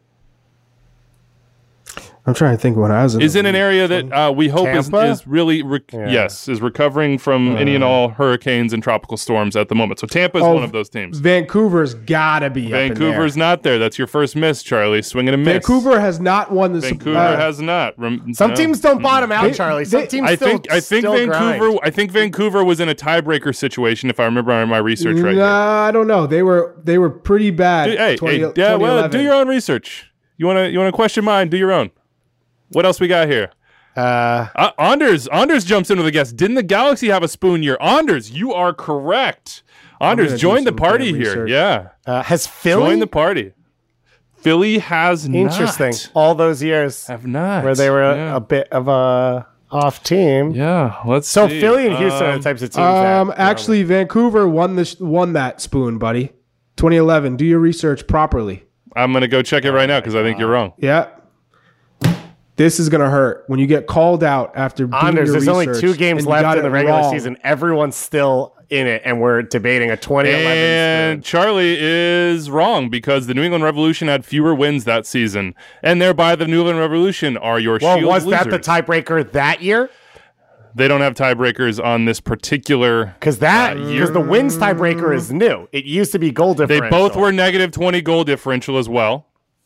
I'm trying to think when I was Is in an area that we hope Tampa? is really is recovering from any and all hurricanes and tropical storms at the moment. So Tampa is one of those teams. Vancouver's gotta be Vancouver's up in not there. That's your first miss, Charlie. Swing and a there. miss. Vancouver has not won the Vancouver has not. Some No. teams don't bottom out, Charlie. Some teams I still think still Vancouver. grind. I think Vancouver was in a tiebreaker situation, if I remember my research right. here. I don't know. They were pretty bad. Hey, 2011. do your own research. You wanna question mine? Do your own. What else we got here? Anders jumps into the guest. Didn't the Galaxy have a spoon year? Anders, you are correct. Anders, gonna join do the some party damn here. research. Yeah, Has Philly? join the party. Philly has Interesting. not. All those years Have not. where they were Yeah. a bit of a off team. Yeah, let's So see. Philly and Houston are the types of teams. that, Actually, Vancouver won that spoon, buddy. 2011. Do your research properly. I'm gonna go check it right now because I think you're wrong. Yeah. This is gonna hurt when you get called out after doing Anders, your there's only research 2 games and you left got in the it regular wrong. season. Everyone's still in it, and we're debating a 2011 And spoon. Charlie is wrong because the New England Revolution had fewer wins that season, and thereby the New England Revolution are your Well, shield was that the losers. tiebreaker that year? They don't have tiebreakers on this particular. Because the wins tiebreaker is new. It used to be goal They differential. both were negative 20 goal differential as well.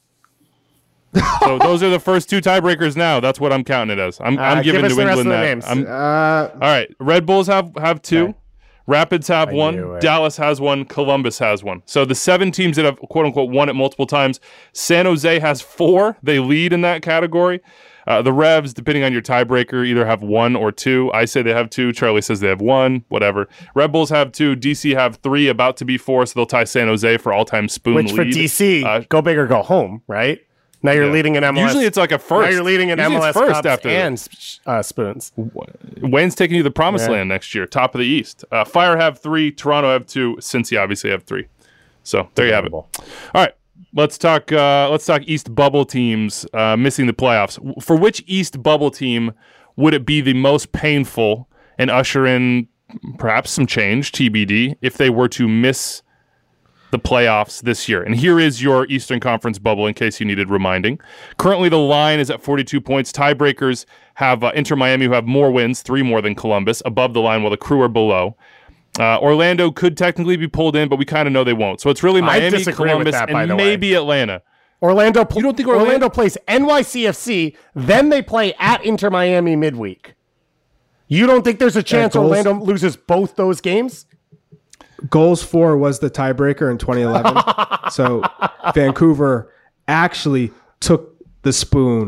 So those are the first 2 tiebreakers now. That's what I'm counting it as. I'm giving give us New the rest England of the that. names. All right. Red Bulls have 2. Okay. Rapids have knew 1. it. Dallas has 1. Columbus has 1. So the 7 teams that have quote unquote won it multiple times. San Jose has 4. They lead in that category. The Revs, depending on your tiebreaker, either have 1 or 2. I say they have 2. Charlie says they have 1. Whatever. Red Bulls have 2. DC have 3. About to be 4. So they'll tie San Jose for all-time spoon Which lead. for DC, go big or go home, right? Now you're leading an MLS. Usually it's like a first. Now you're leading an Usually MLS it's first Cups after and spoons. Wayne's taking you to the promised land next year, top of the East. Fire have 3, Toronto have 2, Cincy obviously have 3. So there you have it. All right, let's talk East bubble teams missing the playoffs. For which East bubble team would it be the most painful and usher in perhaps some change, TBD, if they were to miss the playoffs this year? And here is your Eastern Conference bubble in case you needed reminding. Currently, the line is at 42 points. Tiebreakers have Inter Miami, who have more wins, 3 more than Columbus, above the line, while the Crew are below. Orlando could technically be pulled in, but we kind of know they won't. So it's really Miami, disagree with Columbus, that, by and the way. maybe Atlanta. Orlando. You don't think Orlando plays NYCFC, then they play at Inter Miami midweek? You don't think there's a chance goals- Orlando loses both those games? Goals 4 was the tiebreaker in 2011. So Vancouver actually took the spoon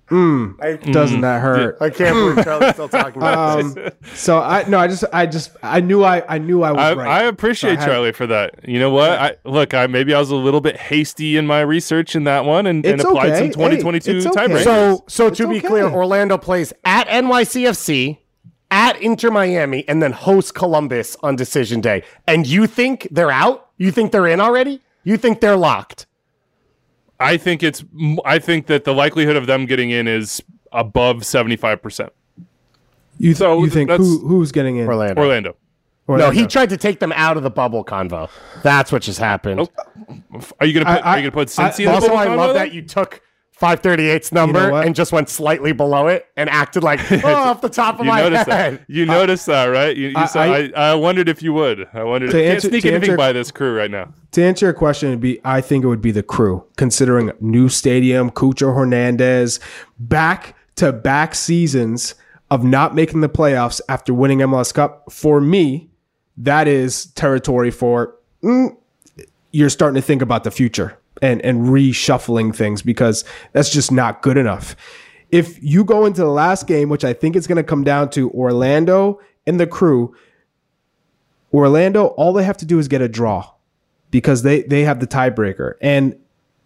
Doesn't that hurt? I can't believe Charlie's still talking about this. So I knew I was right. I appreciate Charlie for that. You know what? Maybe I was a little bit hasty in my research in that one and applied okay. some 2022 Hey, it's okay. tiebreakers. So to be clear, Orlando plays at NYCFC, at Inter Miami, and then hosts Columbus on decision day. And you think they're out? You think they're in already? You think they're locked? I think that the likelihood of them getting in is above 75%. You think who's getting in? Orlando. No, he tried to take them out of the bubble convo. That's what just happened. Are you gonna put Cincy in the Also, bubble I combo love then? that you took 538's number and just went slightly below it and acted like, off the top of my head. You noticed that, right? I wondered if you would. I wondered. Can't sneak anything by this crew right now. To answer your question, I think it would be the crew, considering new stadium, Cucho Hernandez, back-to-back seasons of not making the playoffs after winning MLS Cup. For me, that is territory for you're starting to think about the future and reshuffling things, because that's just not good enough. If you go into the last game, which I think is going to come down to Orlando and the crew, Orlando, all they have to do is get a draw, because they have the tiebreaker. And,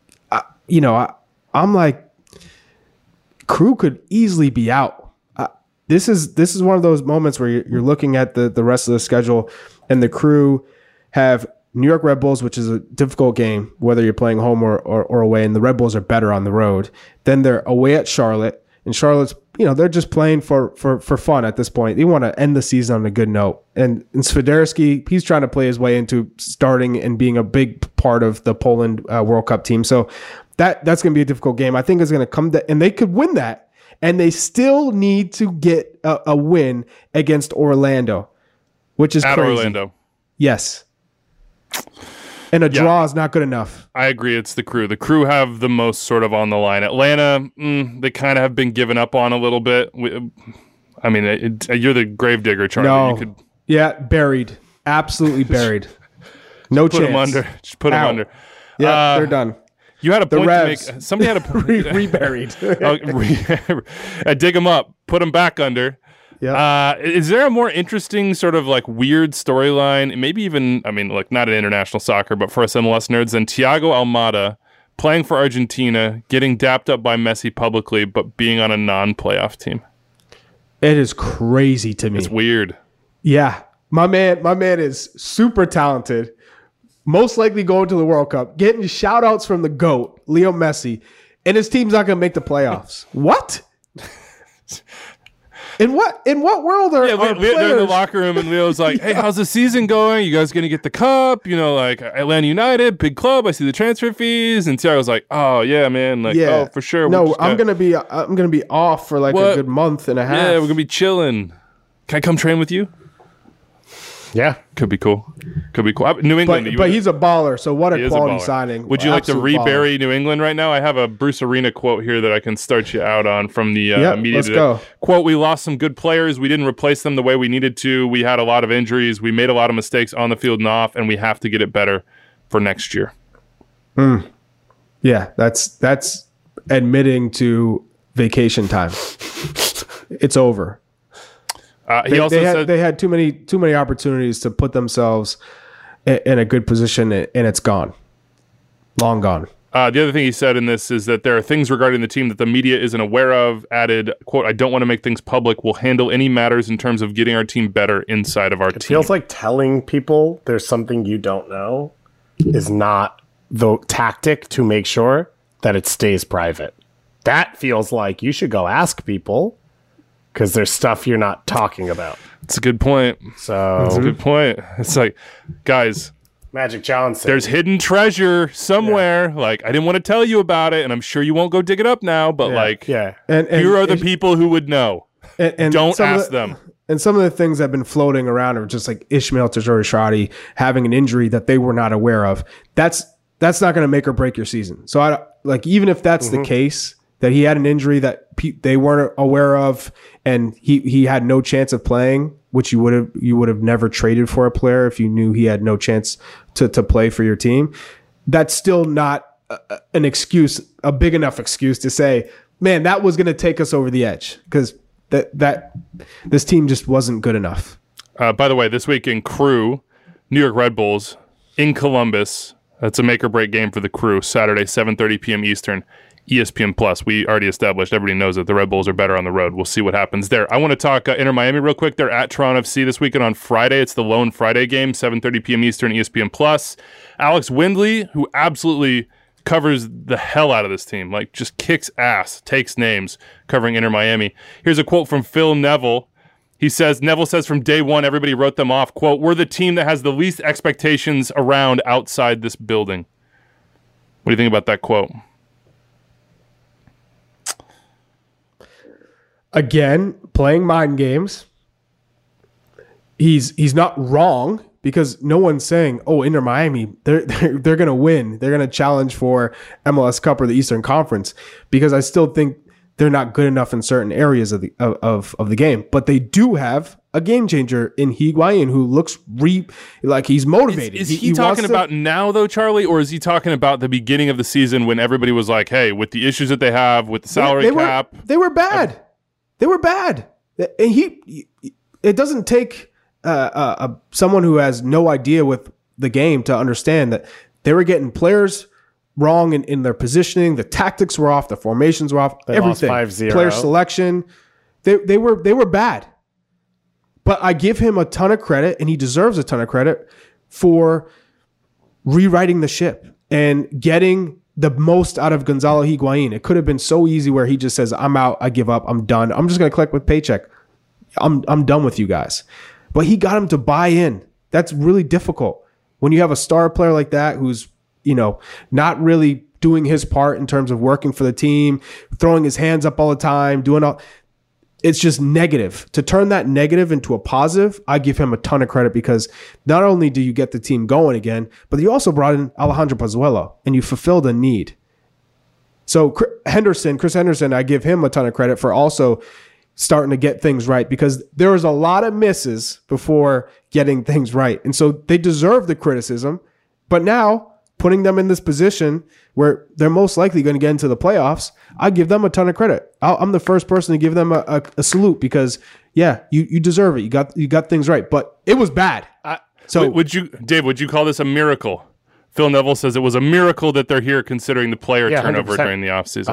I'm like, crew could easily be out. This is one of those moments where you're looking at the rest of the schedule, and the crew have New York Red Bulls, which is a difficult game, whether you're playing home or away, and the Red Bulls are better on the road. Then they're away at Charlotte, and Charlotte's, they're just playing for fun at this point. They want to end the season on a good note. And Swiderski, he's trying to play his way into starting and being a big part of the Poland World Cup team. So that's going to be a difficult game. I think it's going to come to, and they could win that, and they still need to get a win against Orlando, which is at crazy. Orlando. Yes. And a draw is not good enough. I agree. It's the crew. The crew have the most sort of on the line. Atlanta, they kind of have been given up on a little bit. You're the gravedigger, Charlie. No. Buried. Absolutely buried. No chance. Put them under. Just put them under. Yeah, they're done. You had a point Revs. to make. Somebody had a point. Reburied. Dig them up. Put them back under. Yeah. Is there a more interesting sort of like weird storyline, maybe even, not in international soccer, but for us MLS nerds, than Thiago Almada playing for Argentina, getting dapped up by Messi publicly, but being on a non-playoff team? It is crazy to me. It's weird. Yeah. My man is super talented. Most likely going to the World Cup, getting shout outs from the GOAT, Leo Messi, and his team's not going to make the playoffs. What? In what world are they're in the locker room, and Leo's like, "Hey, how's the season going? You guys gonna get the cup? Atlanta United, big club. I see the transfer fees." And Thiago's like, "Oh yeah, man. Oh, for sure. No, I'm gonna be off for a good month and a half. Yeah, we're gonna be chilling. Can I come train with you?" Yeah, could be cool. New England, but he's a baller. So what a quality signing. Would you like to rebury New England right now? I have a Bruce Arena quote here that I can start you out on from the media. Let's go. Quote: "We lost some good players. We didn't replace them the way we needed to. We had a lot of injuries. We made a lot of mistakes on the field and off, and we have to get it better for next year." Yeah, that's admitting to vacation time. It's over. They had too many opportunities to put themselves in a good position, and it's gone. Long gone. The other thing he said in this is that there are things regarding the team that the media isn't aware of. Added, quote, "I don't want to make things public. We'll handle any matters in terms of getting our team better inside of our team." It feels like telling people there's something you don't know is not the tactic to make sure that it stays private. That feels like you should go ask people, because there's stuff you're not talking about. It's a good point. It's a good point. It's like, guys, Magic Johnson, there's hidden treasure somewhere. Yeah. I didn't want to tell you about it, and I'm sure you won't go dig it up now, but and here are the people who would know. And don't ask them. And some of the things that have been floating around are just like Ishmael Tajouri-Shradi having an injury that they were not aware of. That's not going to make or break your season. So even if that's the case, that he had an injury that they weren't aware of, and he had no chance of playing, which you would have never traded for a player if you knew he had no chance to play for your team. That's still not an excuse, a big enough excuse to say, man, that was going to take us over the edge because this team just wasn't good enough. By the way, this week in Crew, New York Red Bulls in Columbus. That's a make or break game for the Crew. Saturday, 7:30 p.m. Eastern. ESPN Plus. We already established, everybody knows that the Red Bulls are better on the road. We'll see what happens there. I want to talk Inter Miami real quick. They're at Toronto FC this weekend on Friday. It's the Lone Friday game, 7:30 p.m. Eastern, ESPN Plus. Alex Windley, who absolutely covers the hell out of this team, like just kicks ass, takes names, covering Inter Miami. Here's a quote from Phil Neville. Neville says from day one, everybody wrote them off. Quote, "We're the team that has the least expectations around outside this building." What do you think about that quote? Again, playing mind games. He's not wrong because no one's saying, "Oh, Inter Miami, they're going to win. They're going to challenge for MLS Cup or the Eastern Conference." Because I still think they're not good enough in certain areas of the game. But they do have a game changer in Higuain who looks like he's motivated. Is he talking about now, though, Charlie, or is he talking about the beginning of the season when everybody was like, "Hey, with the issues that they have with the salary cap, they were bad." They were bad. And it doesn't take someone who has no idea with the game to understand that they were getting players wrong in their positioning. The tactics were off. The formations were off. Everything. Lost 5-0. Player selection. They were bad. But I give him a ton of credit, and he deserves a ton of credit for rewriting the ship and getting the most out of Gonzalo Higuain. It could have been so easy where he just says, "I'm out, I give up, I'm done. I'm just going to collect with paycheck. I'm done with you guys." But he got him to buy in. That's really difficult when you have a star player like that who's, not really doing his part in terms of working for the team, throwing his hands up all the time, doing all. It's just negative. To turn that negative into a positive, I give him a ton of credit because not only do you get the team going again, but you also brought in Alejandro Pozuelo and you fulfilled a need. So Chris Henderson, I give him a ton of credit for also starting to get things right because there was a lot of misses before getting things right. And so they deserve the criticism, but now putting them in this position where they're most likely going to get into the playoffs, I give them a ton of credit. I'm the first person to give them a salute because, yeah, you deserve it. You got things right, but it was bad. So would you call this a miracle? Phil Neville says it was a miracle that they're here considering the player turnover 100%. during the offseason.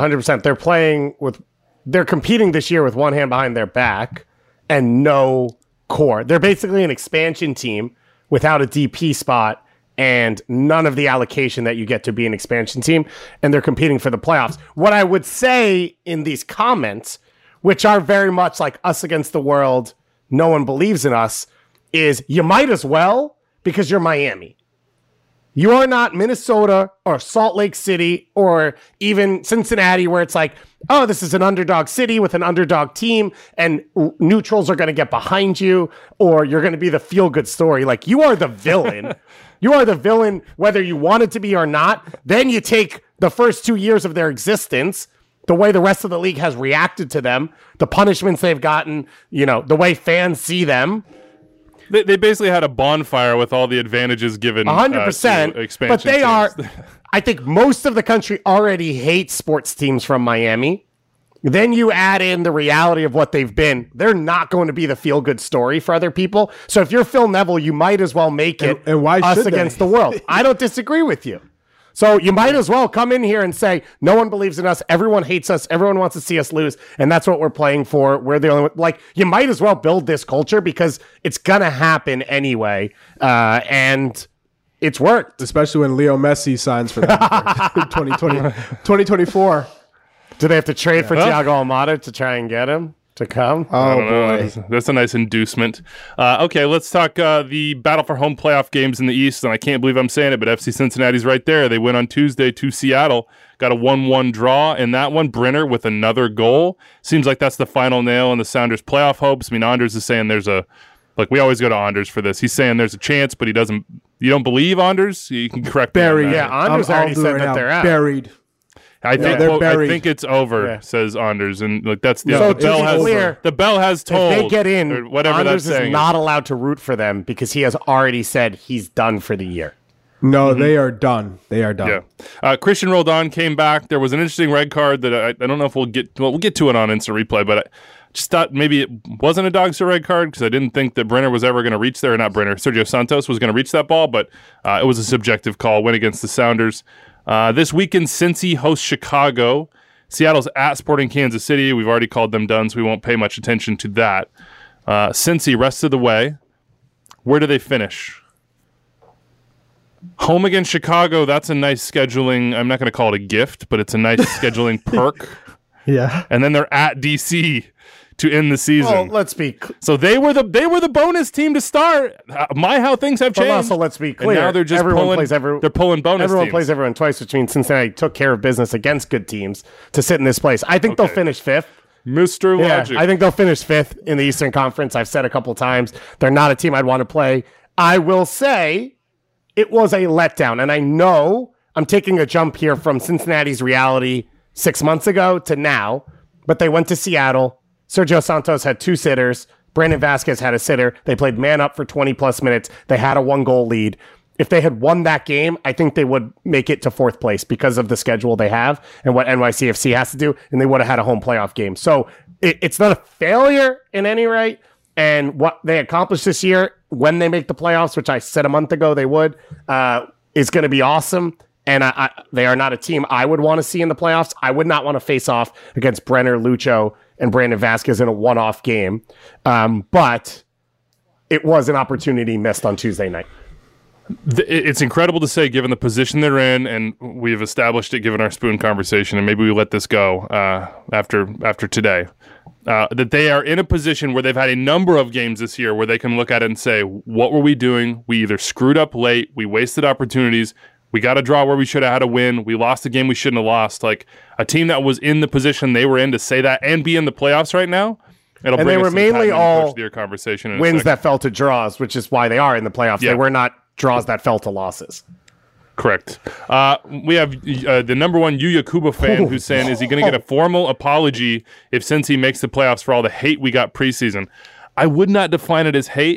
100%. They're competing this year with one hand behind their back and no core. They're basically an expansion team without a DP spot and none of the allocation that you get to be an expansion team, and they're competing for the playoffs. What I would say in these comments, which are very much like us against the world, no one believes in us, is you might as well because you're Miami. You are not Minnesota or Salt Lake City or even Cincinnati where it's like, oh, this is an underdog city with an underdog team and neutrals are going to get behind you or you're going to be the feel-good story. Like, you are the villain. You are the villain whether you want it to be or not. Then you take the first 2 years of their existence, the way the rest of the league has reacted to them, the punishments they've gotten, the way fans see them. They basically had a bonfire with all the advantages given 100%, to expansion but they teams. are, I think most of the country already hates sports teams from Miami. Then you add in the reality of what they've been. They're not going to be the feel-good story for other people. So if you're Phil Neville, you might as well make it and why us against the world. I don't disagree with you. So you might as well come in here and say, no one believes in us. Everyone hates us. Everyone wants to see us lose. And that's what we're playing for. We're the only one. Like, you might as well build this culture because it's going to happen anyway. And it's worked. Especially when Leo Messi signs for them for 2024. Do they have to trade for Thiago Almada to try and get him to come? Oh, boy. That's a nice inducement. Okay, let's talk the battle for home playoff games in the East. And I can't believe I'm saying it, but FC Cincinnati's right there. They win on Tuesday to Seattle. Got a 1-1 draw in that one. Brenner with another goal. Seems like that's the final nail in the Sounders' playoff hopes. I mean, Anders is saying there's a... Like, we always go to Anders for this. He's saying there's a chance, but he doesn't... You don't believe Anders? You can correct me on Buried. that. Yeah, Anders already said that they're out. Buried. I think they're I buried. think it's over, says Anders, and like that's the So the bell to be has clear, the bell has told. If they get in, or whatever Anders that's saying. is not allowed to root for them because he has already said he's done for the year. No, they are done. They are done. Yeah. Christian Roldan came back. There was an interesting red card that I don't know if we'll get to it on instant replay, but I just thought maybe it wasn't a dog red card because I didn't think that Brenner was ever going to reach there. Not Brenner, Sergio Santos was going to reach that ball, but it was a subjective call. Win against the Sounders. This weekend, Cincy hosts Chicago. Seattle's at Sporting Kansas City. We've already called them done, so we won't pay much attention to that. Cincy, rest of the way. Where do they finish? Home against Chicago, that's a nice scheduling. I'm not going to call it a gift, but it's a nice scheduling perk. Yeah. And then they're at DC to end the season. Well, let's be so they were the bonus team to start. How things have changed. But also, let's be clear. And now they're just they're pulling bonus Everyone teams. plays everyone twice, which means Cincinnati took care of business against good teams to sit in this place. I think they'll finish 5th. Mr. Logic. I think they'll finish 5th in the Eastern Conference. I've said a couple times, they're not a team I'd want to play. I will say it was a letdown, and I know I'm taking a jump here from Cincinnati's reality 6 months ago to now, but they went to Seattle. Sergio Santos had 2 sitters. Brandon Vasquez had a sitter. They played man up for 20-plus minutes. They had a 1-goal lead. If they had won that game, I think they would make it to 4th place because of the schedule they have and what NYCFC has to do, and they would have had a home playoff game. So it's not a failure in any right, and what they accomplished this year when they make the playoffs, which I said a month ago they would, is going to be awesome. And they are not a team I would want to see in the playoffs. I would not want to face off against Brenner, Lucho, and Brandon Vasquez in a one-off game. But it was an opportunity missed on Tuesday night. It's incredible to say, given the position they're in, and we've established it given our spoon conversation, and maybe we let this go after today, that they are in a position where they've had a number of games this year where they can look at it and say, what were we doing? We either screwed up late, we wasted opportunities, we got a draw where we should have had a win, we lost a game we shouldn't have lost. Like a team that was in the position they were in to say that and be in the playoffs right now, it'll and bring they were us mainly all the conversation wins that fell to draws, which is why they are in the playoffs. Yeah. They were not draws that fell to losses. Correct. We have the number one Yu Yakuba fan who's saying, is he going to get a formal apology if Cincy makes the playoffs for all the hate we got preseason? I would not define it as hate.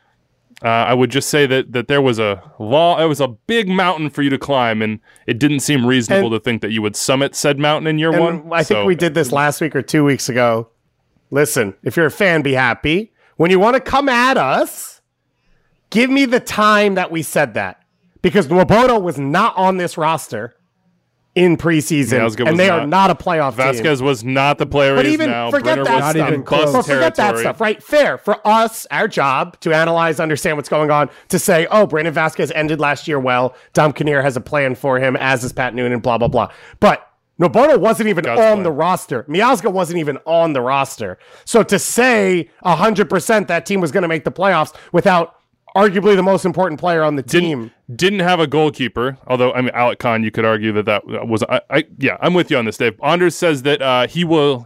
I would just say that there was a law, it was a big mountain for you to climb, and it didn't seem reasonable to think that you would summit said mountain in year one. I think we did this last week or 2 weeks ago. Listen, if you're a fan, be happy. When you want to come at us, give me the time that we said that. Because Nwobodo was not on this roster in preseason, and they are not a playoff team. Vasquez was not the player he is now. Forget Brenner that was stuff. in bust But forget that territory. stuff, right? Fair. For us, our job to analyze, understand what's going on, to say, oh, Brandon Vasquez ended last year well. Dom Kinnear has a plan for him, as is Pat Noonan, blah, blah, blah. But Nwobodo wasn't even on the roster. Miazga wasn't even on the roster. So to say 100% that team was going to make the playoffs without arguably the most important player on the team. Didn't have a goalkeeper, although, I mean, Alec Kahn, you could argue that was... Yeah, I'm with you on this, Dave. Anders says that he will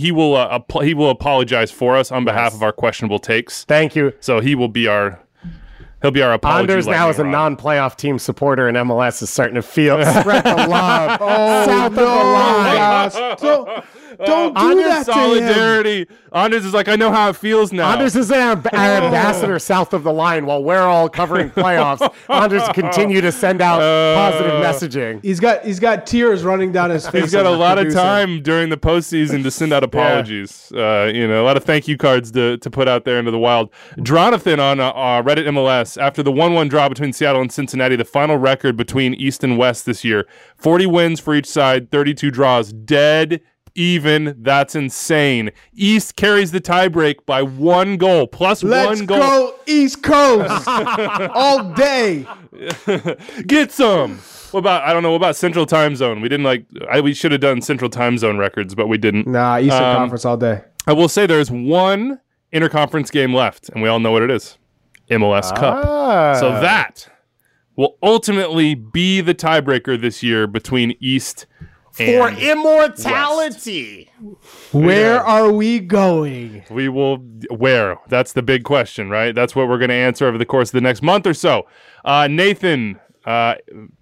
apologize for us on behalf of our questionable takes. Thank you. So he'll be our apology. Anders now as a non-playoff team supporter in MLS is starting to feel spread the love. South of the line. Gosh. Don't do Anders that solidarity. Anders is like, I know how it feels now. Anders is our ambassador south of the line while we're all covering playoffs. Anders continue to send out positive messaging. He's got tears running down his face. He's got a as lot of producer. time during the postseason to send out apologies. A lot of thank you cards to put out there into the wild. Jonathan on Reddit MLS, after the 1-1 draw between Seattle and Cincinnati, the final record between East and West this year, 40 wins for each side, 32 draws, dead even. That's insane. East carries the tiebreak by 1 goal, plus Let's 1 goal. go East Coast all day. Get some. What about Central Time Zone? We didn't we should have done Central Time Zone records, but we didn't. Nah, Eastern Conference all day. I will say there's one interconference game left, and we all know what it is. MLS Cup. So that will ultimately be the tiebreaker this year between East For and immortality. Where are we going? we will where? That's the big question, right? That's what we're going to answer over the course of the next month or so. Nathan I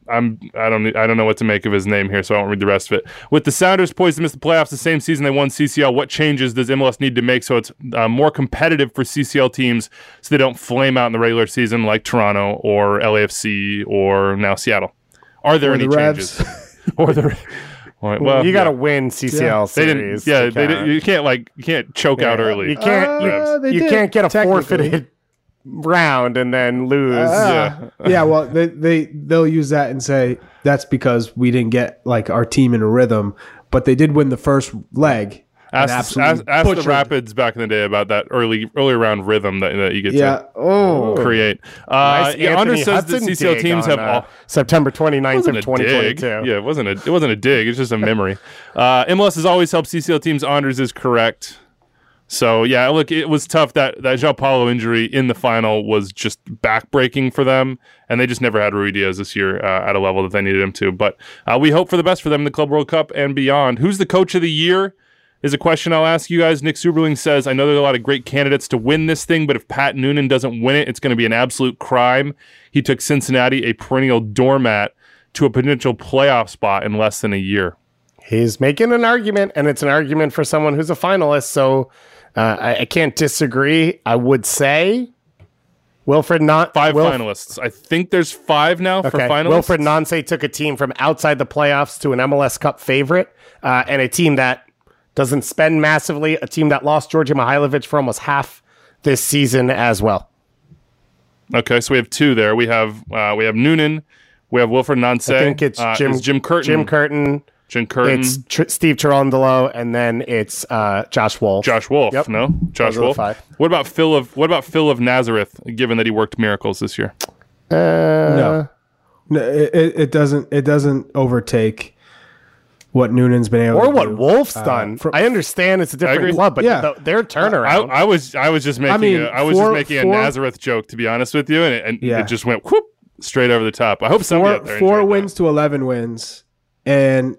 don't know what to make of his name here, so I won't read the rest of it. With the Sounders poised to miss the playoffs the same season they won CCL, what changes does MLS need to make so it's more competitive for CCL teams so they don't flame out in the regular season like Toronto or LAFC or now Seattle? Are there any changes? Or the well, you got to win CCL series. You can't choke out early. You can't get a forfeited round and then lose. Well, they'll use that and say that's because we didn't get like our team in a rhythm, but they did win the first leg. Ask the Rapids back in the day about that early round rhythm that you get to create. Nice Under says Hudson that CCL teams have all September 29th of 2022. Yeah, it wasn't a dig. It's just a memory. MLS has always helped CCL teams. Anders is correct. So yeah, look, it was tough. That João Paulo injury in the final was just backbreaking for them, and they just never had Rui Diaz this year at a level that they needed him to. But we hope for the best for them in the Club World Cup and beyond. Who's the coach of the year? Is a question I'll ask you guys. Nick Suberling says, I know there are a lot of great candidates to win this thing, but if Pat Noonan doesn't win it, it's going to be an absolute crime. He took Cincinnati, a perennial doormat, to a potential playoff spot in less than a year. He's making an argument, and it's an argument for someone who's a finalist, so I can't disagree. I would say Wilfried finalists. I think there's 5 now for finalists. Wilfried Nancy took a team from outside the playoffs to an MLS Cup favorite, and a team that doesn't spend massively, a team that lost Georgi Mihailovic for almost half this season as well. Okay, so we have 2 there. We have Noonan. We have Wilfried Nancy. I think it's Jim Curtin. It's Steve Cherundolo, and then it's Josh Wolf. Josh Wolf. Yep. No, Josh Wolf. 5. What about Phil of Nazareth? Given that he worked miracles this year. No, it doesn't overtake what Noonan's been able to do. Or what Wolf's done. I understand it's a different club, but their turnaround. I was just making a Nazareth joke, to be honest with you, and it just went whoop straight over the top. I hope somebody out there 4 wins to 11 wins, and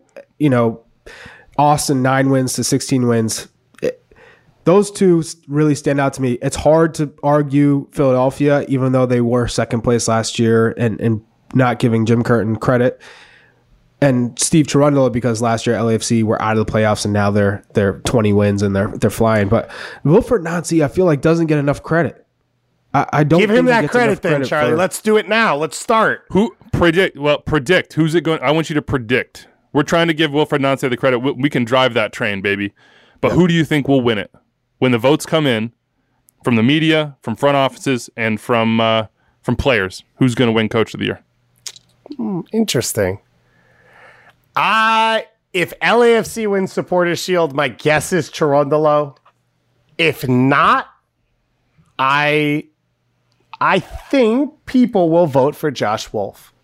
Austin 9 wins to 16 wins. Those 2 really stand out to me. It's hard to argue Philadelphia, even though they were second place last year, and not giving Jim Curtin credit. And Steve Cherundolo, because last year LAFC were out of the playoffs and now they're 20 wins and they're flying. But Wilfried Nancy, I feel like doesn't get enough credit. I don't give him that credit then, Charlie. Let's do it now. Let's start. Predict. Who's it going? I want you to predict. We're trying to give Wilfried Nancy the credit. We can drive that train, baby. But who do you think will win it when the votes come in from the media, from front offices, and from players? Who's going to win Coach of the Year? Interesting. If LAFC wins Supporters Shield, my guess is Cherundolo. If not, I think people will vote for Josh Wolf.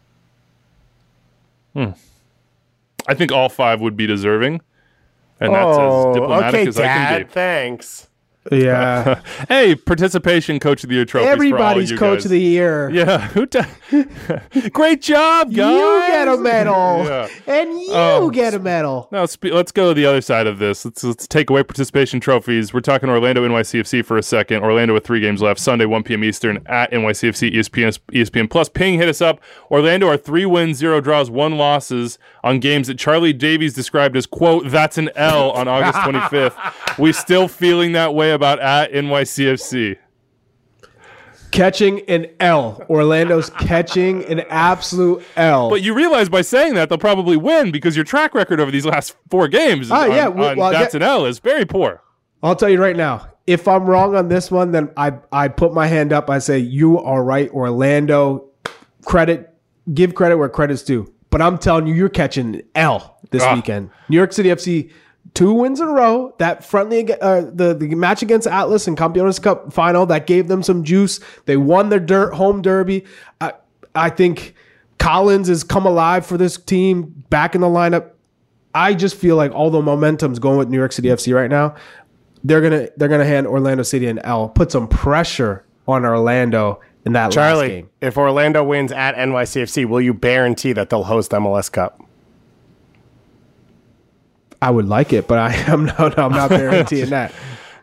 I think all 5 would be deserving, and that's as diplomatic as I can be. Thanks. Yeah. Hey, participation Coach of the Year trophies. Everybody's for all you Coach guys. of the Year. Yeah. Great job, guys. You get a medal, and you get a medal. Now let's go to the other side of this. Let's take away participation trophies. We're talking Orlando NYCFC for a second. Orlando with 3 games left. Sunday 1 p.m. Eastern at NYCFC ESPN Plus. Ping, hit us up. Orlando are 3 wins, 0 draws, 1 losses on games that Charlie Davies described as, quote, that's an L on August 25th. We still feeling that way about at NYCFC. Catching an L. Orlando's catching an absolute L. But you realize by saying that they'll probably win because your track record over these last 4 games that's an L is very poor. I'll tell you right now, if I'm wrong on this one, then I put my hand up. I say you are right, Orlando. Give credit where credit's due. But I'm telling you, you're catching an L this weekend. New York City FC, 2 wins in a row. That friendly, the match against Atlas and Campeones Cup final, that gave them some juice. They won their home derby. I think Collins has come alive for this team, back in the lineup. I just feel like all the momentum's going with New York City FC right now. They're gonna hand Orlando City an L, put some pressure on Orlando in that last game. If Orlando wins at NYCFC, will you guarantee that they'll host MLS Cup? I would like it, but I'm not guaranteeing that.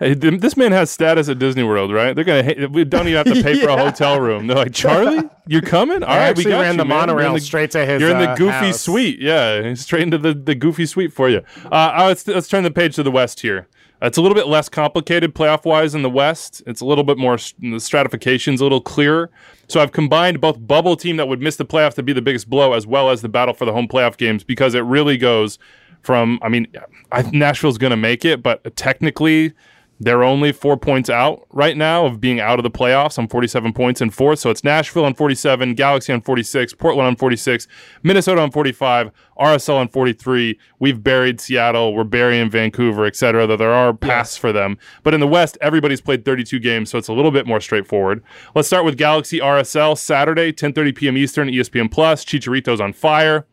Hey, this man has status at Disney World, right? They're gonna. We don't even have to pay for a hotel room. They're like, Charlie, you're coming? All right, we got ran you, the man. monorail straight to his. You're in the Goofy house. Suite. Yeah, straight into the Goofy Suite for you. Let's turn the page to the West here. It's a little bit less complicated playoff-wise in the West. It's a little bit more, the stratification's a little clearer. So I've combined both bubble team that would miss the playoff to be the biggest blow, as well as the battle for the home playoff games, because it really goes from, Nashville's going to make it, but technically they're only 4 points out right now of being out of the playoffs on 47 points in fourth. So it's Nashville on 47, Galaxy on 46, Portland on 46, Minnesota on 45, RSL on 43. We've buried Seattle. We're burying Vancouver, etc. Though there are paths for them. But in the West, everybody's played 32 games, so it's a little bit more straightforward. Let's start with Galaxy RSL Saturday, 10:30 p.m. Eastern, ESPN+. Chicharito's on fire.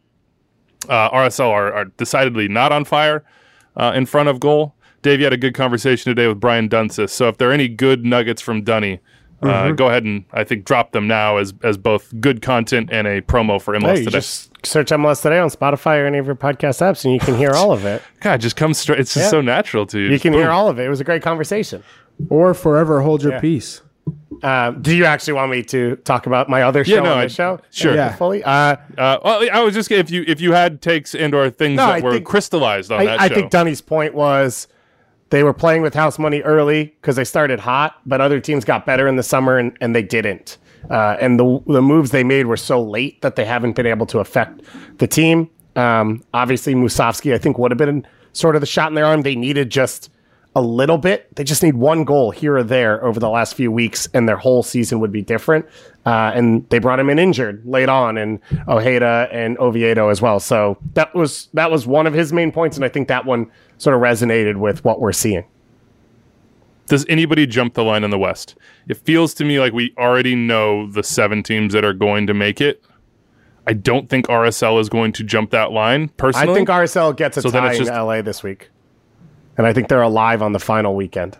RSL are decidedly not on fire in front of goal. Dave, you had a good conversation today with Brian Dunsis. So if there are any good nuggets from Dunny, go ahead and I think drop them now as both good content and a promo for MLS Today. Just search MLS Today on Spotify or any of your podcast apps, and you can hear all of it. God, just come straight. It's just so natural to you. You can hear all of it. It was a great conversation. Or forever hold your peace. Do you actually want me to talk about my other show on the show? Sure. Yeah. Fully? I was just if you had takes and or things that were crystallized on that show. I think Dunny's point was they were playing with house money early because they started hot, but other teams got better in the summer and they didn't. And the moves they made were so late that they haven't been able to affect the team. Obviously, Musovski, I think, would have been sort of the shot in their arm. They needed just a little bit. They just need one goal here or there over the last few weeks, and their whole season would be different. And they brought him in injured late on, and Ojeda and Oviedo as well. So that was one of his main points, and I think that one sort of resonated with what we're seeing. Does anybody jump the line in the West? It feels to me like we already know the 7 teams that are going to make it. I don't think RSL is going to jump that line, personally. I think RSL gets a tie in LA this week. And I think they're alive on the final weekend.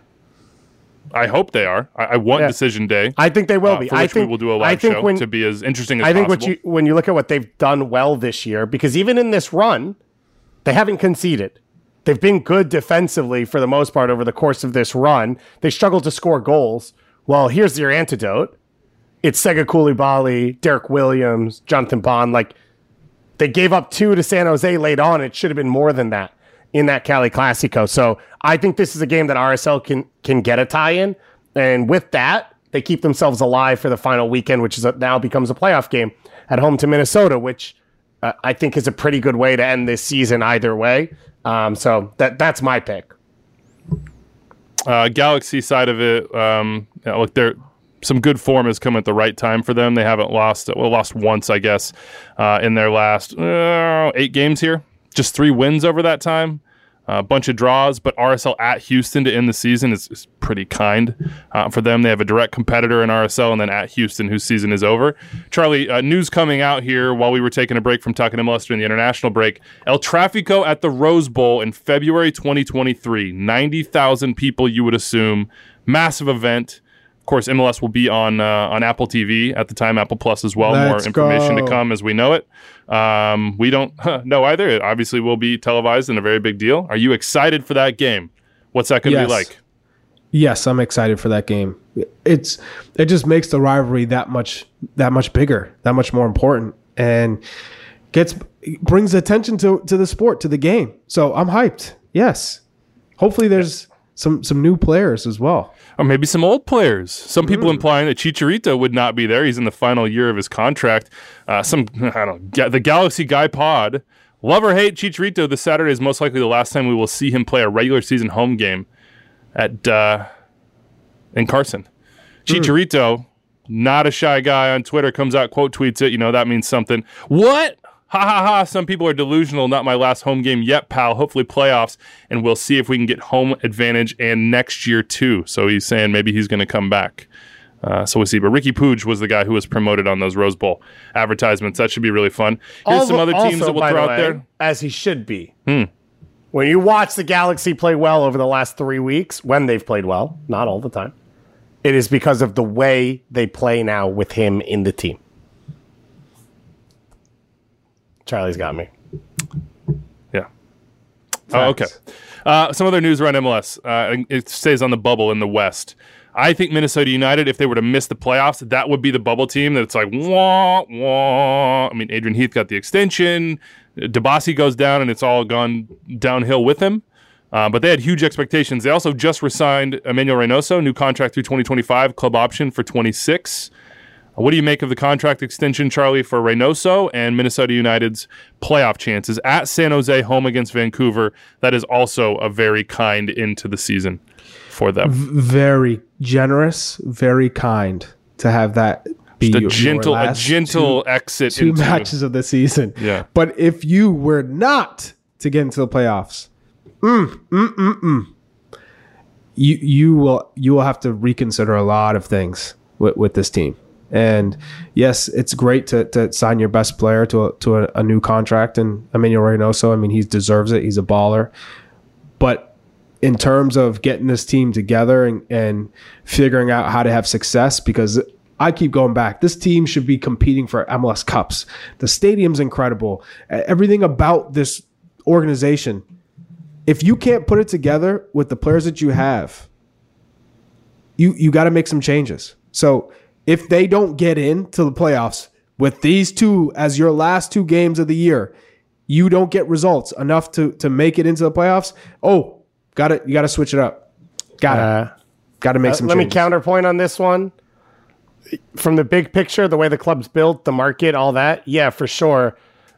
I hope they are. I want decision day. I think they will be. I think we will do a live show to be as interesting as possible. I think when you look at what they've done well this year, because even in this run, they haven't conceded. They've been good defensively for the most part over the course of this run. They struggled to score goals. Well, here's your antidote. It's Sega Koulibaly, Derek Williams, Jonathan Bond. Like, they gave up 2 to San Jose late on. It should have been more than that in that Cali Classico. So I think this is a game that RSL can get a tie in. And with that, they keep themselves alive for the final weekend, which is now becomes a playoff game at home to Minnesota, which I think is a pretty good way to end this season either way. So that's my pick. Galaxy side of it, look, some good form has come at the right time for them. They haven't lost once, I guess, in their last 8 games here. Just 3 wins over that time. A bunch of draws, but RSL at Houston to end the season is pretty kind for them. They have a direct competitor in RSL and then at Houston, whose season is over. Charlie, news coming out here while we were taking a break from talking MLS during the international break. El Tráfico at the Rose Bowl in February 2023. 90,000 people, you would assume. Massive event. Of course, MLS will be on Apple TV at the time, Apple Plus as well. More information to come as we know it. We don't know either. It obviously will be televised and a very big deal. Are you excited for that game? What's that going to be like? Yes, I'm excited for that game. It just makes the rivalry that much bigger, that much more important, and brings attention to the sport, to the game. So I'm hyped. Yes, hopefully there's some new players as well. Or maybe some old players. Some people implying that Chicharito would not be there. He's in the final year of his contract. The Galaxy Guy Pod. Love or hate Chicharito, this Saturday is most likely the last time we will see him play a regular season home game in Carson. Chicharito, not a shy guy on Twitter, comes out, quote tweets it. That means something. What? Ha ha ha, some people are delusional. Not my last home game yet, pal. Hopefully playoffs, and we'll see if we can get home advantage and next year too. So he's saying maybe he's going to come back. So we'll see. But Ricky Puig was the guy who was promoted on those Rose Bowl advertisements. That should be really fun. Here's some other teams that we'll throw out there. As he should be. When you watch the Galaxy play well over the last 3 weeks, when they've played well, not all the time, it is because of the way they play now with him in the team. Charlie's got me. Yeah. Oh, okay. Some other news around MLS. It stays on the bubble in the West. I think Minnesota United, if they were to miss the playoffs, that would be the bubble team that's like, wah, wah. I mean, Adrian Heath got the extension. Debasi goes down, and it's all gone downhill with him. But they had huge expectations. They also just re-signed Emmanuel Reynoso, new contract through 2025, club option for 26. What do you make of the contract extension, Charlie, for Reynoso and Minnesota United's playoff chances at San Jose, home against Vancouver? That is also a very kind end to the season for them. Very generous, very kind to have that be a gentle exit two into matches of the season. Yeah. But if you were not to get into the playoffs, you will have to reconsider a lot of things with this team. And yes, it's great to sign your best player to a new contract. And Emmanuel Reynoso, I mean, he deserves it. He's a baller. But in terms of getting this team together and figuring out how to have success, because I keep going back, this team should be competing for MLS Cups. The stadium's incredible. Everything about this organization, if you can't put it together with the players that you have, you got to make some changes. So if they don't get into the playoffs with these two as your last two games of the year, you don't get results enough to make it into the playoffs. Oh, you got to switch it up. Got to make some changes. Let me counterpoint on this one. From the big picture, the way the club's built, the market, all that, yeah, for sure.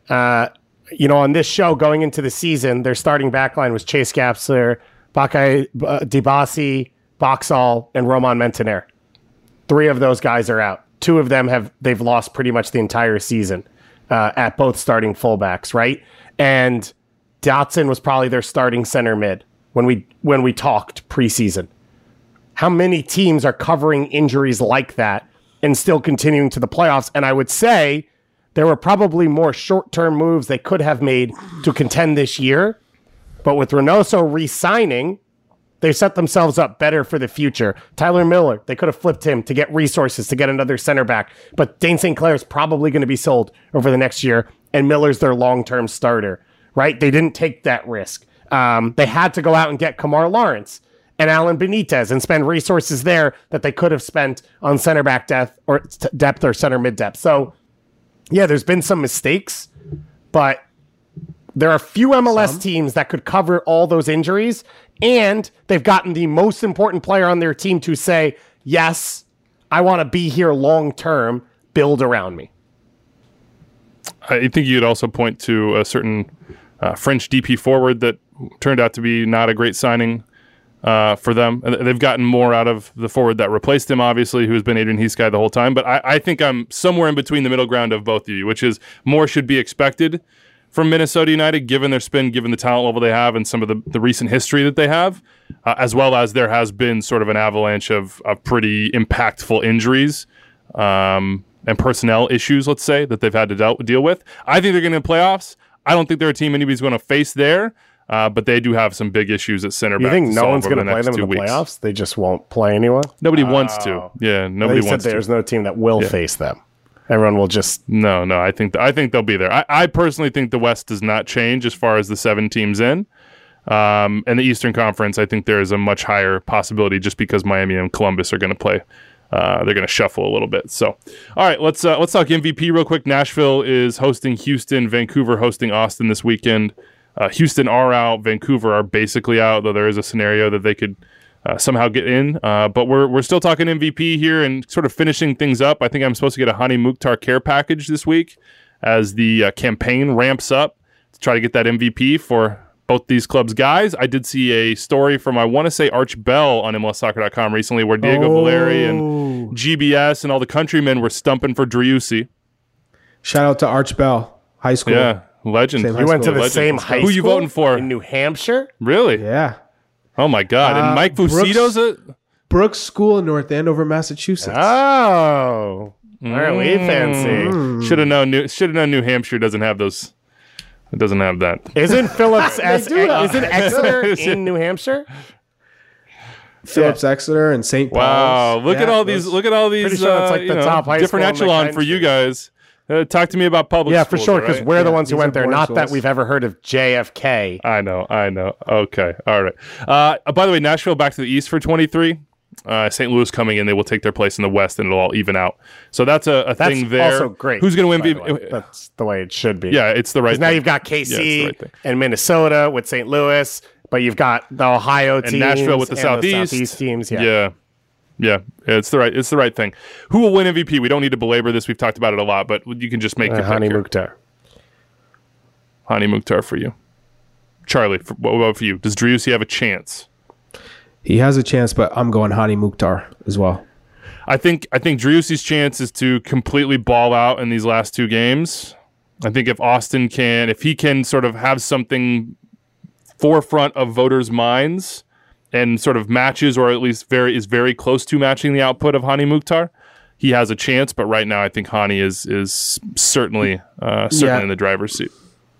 On this show going into the season, their starting backline was Chase Gapser, Bakay Debasi, Boxall, and Roman Mentener. 3 of those guys are out. 2 of them they've lost pretty much the entire season at both starting fullbacks, right? And Dotson was probably their starting center mid when we talked preseason. How many teams are covering injuries like that and still continuing to the playoffs? And I would say there were probably more short-term moves they could have made to contend this year. But with Reynoso re-signing, they set themselves up better for the future. Tyler Miller, they could have flipped him to get resources to get another center back. But Dane St. Clair is probably going to be sold over the next year, and Miller's their long-term starter, right? They didn't take that risk. They had to go out and get Kamar Lawrence and Alan Benitez and spend resources there that they could have spent on center back depth or center mid depth. So, yeah, there's been some mistakes, but there are few MLS teams that could cover all those injuries, and they've gotten the most important player on their team to say, yes, I want to be here long term, build around me. I think you'd also point to a certain French DP forward that turned out to be not a great signing for them. They've gotten more out of the forward that replaced him, obviously, who has been Adrian Heath's guy the whole time. But I think I'm somewhere in between the middle ground of both of you, which is more should be expected from Minnesota United, given their spin, given the talent level they have, and some of the recent history that they have, as well as there has been sort of an avalanche of pretty impactful injuries and personnel issues, let's say, that they've had to deal with. I think they're getting to the playoffs. I don't think they're a team anybody's going to face there. But they do have some big issues at center back. You think no one's going to play them in the playoffs? They just won't play anyone? Nobody wants to. Yeah, nobody wants to. There's no team that will face them. Everyone will just... No, I think they'll be there. I personally think the West does not change as far as the 7 teams in. And the Eastern Conference, I think there is a much higher possibility just because Miami and Columbus are going to play. They're going to shuffle a little bit. So, all right, let's talk MVP real quick. Nashville is hosting Houston. Vancouver hosting Austin this weekend. Houston are out. Vancouver are basically out, though there is a scenario that they could somehow get in. But we're still talking MVP here and sort of finishing things up. I think I'm supposed to get a Hani Mukhtar care package this week as the campaign ramps up to try to get that MVP for both these clubs' guys. I did see a story from, I want to say, Arch Bell on MLSsoccer.com recently where Diego Valeri and GBS and all the countrymen were stumping for Driussi. Shout out to Arch Bell, high school. Yeah, legend. You went to the same high school? Who you voting for? In New Hampshire? Really? Yeah. Oh, my God. And Mike Fucito's Brooks School in North Andover, Massachusetts. Oh. Aren't we fancy? Should have known New Hampshire doesn't have those. It doesn't have that. Isn't Phillips isn't Exeter in New Hampshire? Phillips Exeter and St. Paul's. Wow, look at all these Pretty sure that's like the top high different school in the echelon for you guys. Talk to me about public Yeah, schools, for sure, because right? we're the ones who these went are there. boarding Not that schools. we've ever heard of JFK. I know. Okay, all right. By the way, Nashville back to the East for 23. St. Louis coming in, they will take their place in the West, and it'll all even out. So that's a That's thing there. also great. Who's going to by the way. win? That's the way it should be. Yeah, it's the right. Now thing. you've got Yeah, it's the KC right thing. and Minnesota with St. Louis, but you've got the Ohio And teams Nashville with the and Southeast teams. Yeah. It's the right thing. Who will win MVP? We don't need to belabor this. We've talked about it a lot, but you can just make your pick Hani here. Mukhtar. Hani Mukhtar for you. Charlie, what about for you? Does Driussi have a chance? He has a chance, but I'm going Hani Mukhtar as well. I think Driussi's chance is to completely ball out in these last two games. I think if he can sort of have something forefront of voters' minds and sort of matches, or at least is very close to matching the output of Hani Mukhtar, he has a chance. But right now, I think Hani is certainly in the driver's seat.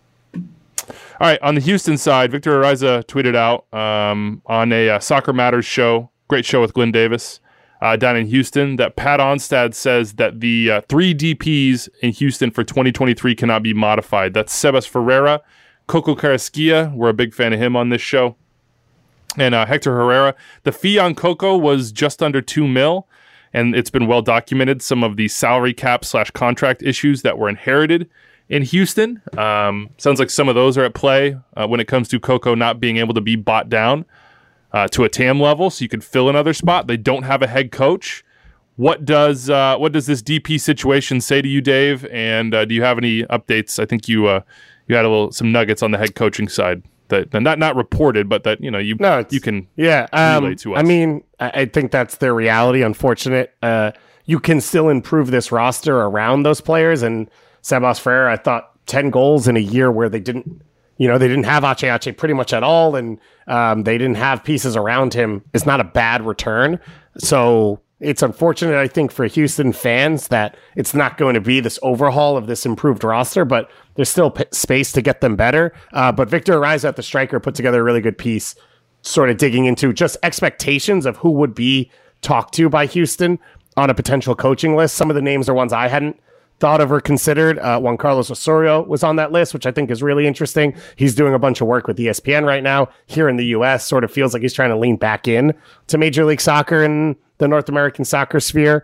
All right, on the Houston side, Victor Ariza tweeted out on a Soccer Matters show, great show with Glenn Davis, down in Houston, that Pat Onstad says that the 3 DPs in Houston for 2023 cannot be modified. That's Sebas Ferreira, Coco Carrasquilla, we're a big fan of him on this show, and Hector Herrera. The fee on Coco was just under $2 million, and it's been well documented, some of the salary cap / contract issues that were inherited in Houston. Sounds like some of those are at play when it comes to Coco not being able to be bought down to a TAM level, so you can fill another spot. They don't have a head coach. What does this DP situation say to you, Dave? And do you have any updates? I think you had some nuggets on the head coaching side that not reported, but that you can relay to us. I mean, I think that's their reality. Unfortunate. You can still improve this roster around those players, and Sebas Ferreira, I thought 10 goals in a year where they didn't have Ache pretty much at all, and they didn't have pieces around him. It's not a bad return. So it's unfortunate, I think, for Houston fans that it's not going to be this overhaul of this improved roster, but there's still space to get them better. But Victor Ariza at the striker put together a really good piece, sort of digging into just expectations of who would be talked to by Houston on a potential coaching list. Some of the names are ones I hadn't thought of or considered. Juan Carlos Osorio was on that list, which I think is really interesting. He's doing a bunch of work with ESPN right now here in the U.S. Sort of feels like he's trying to lean back in to Major League Soccer and the North American soccer sphere.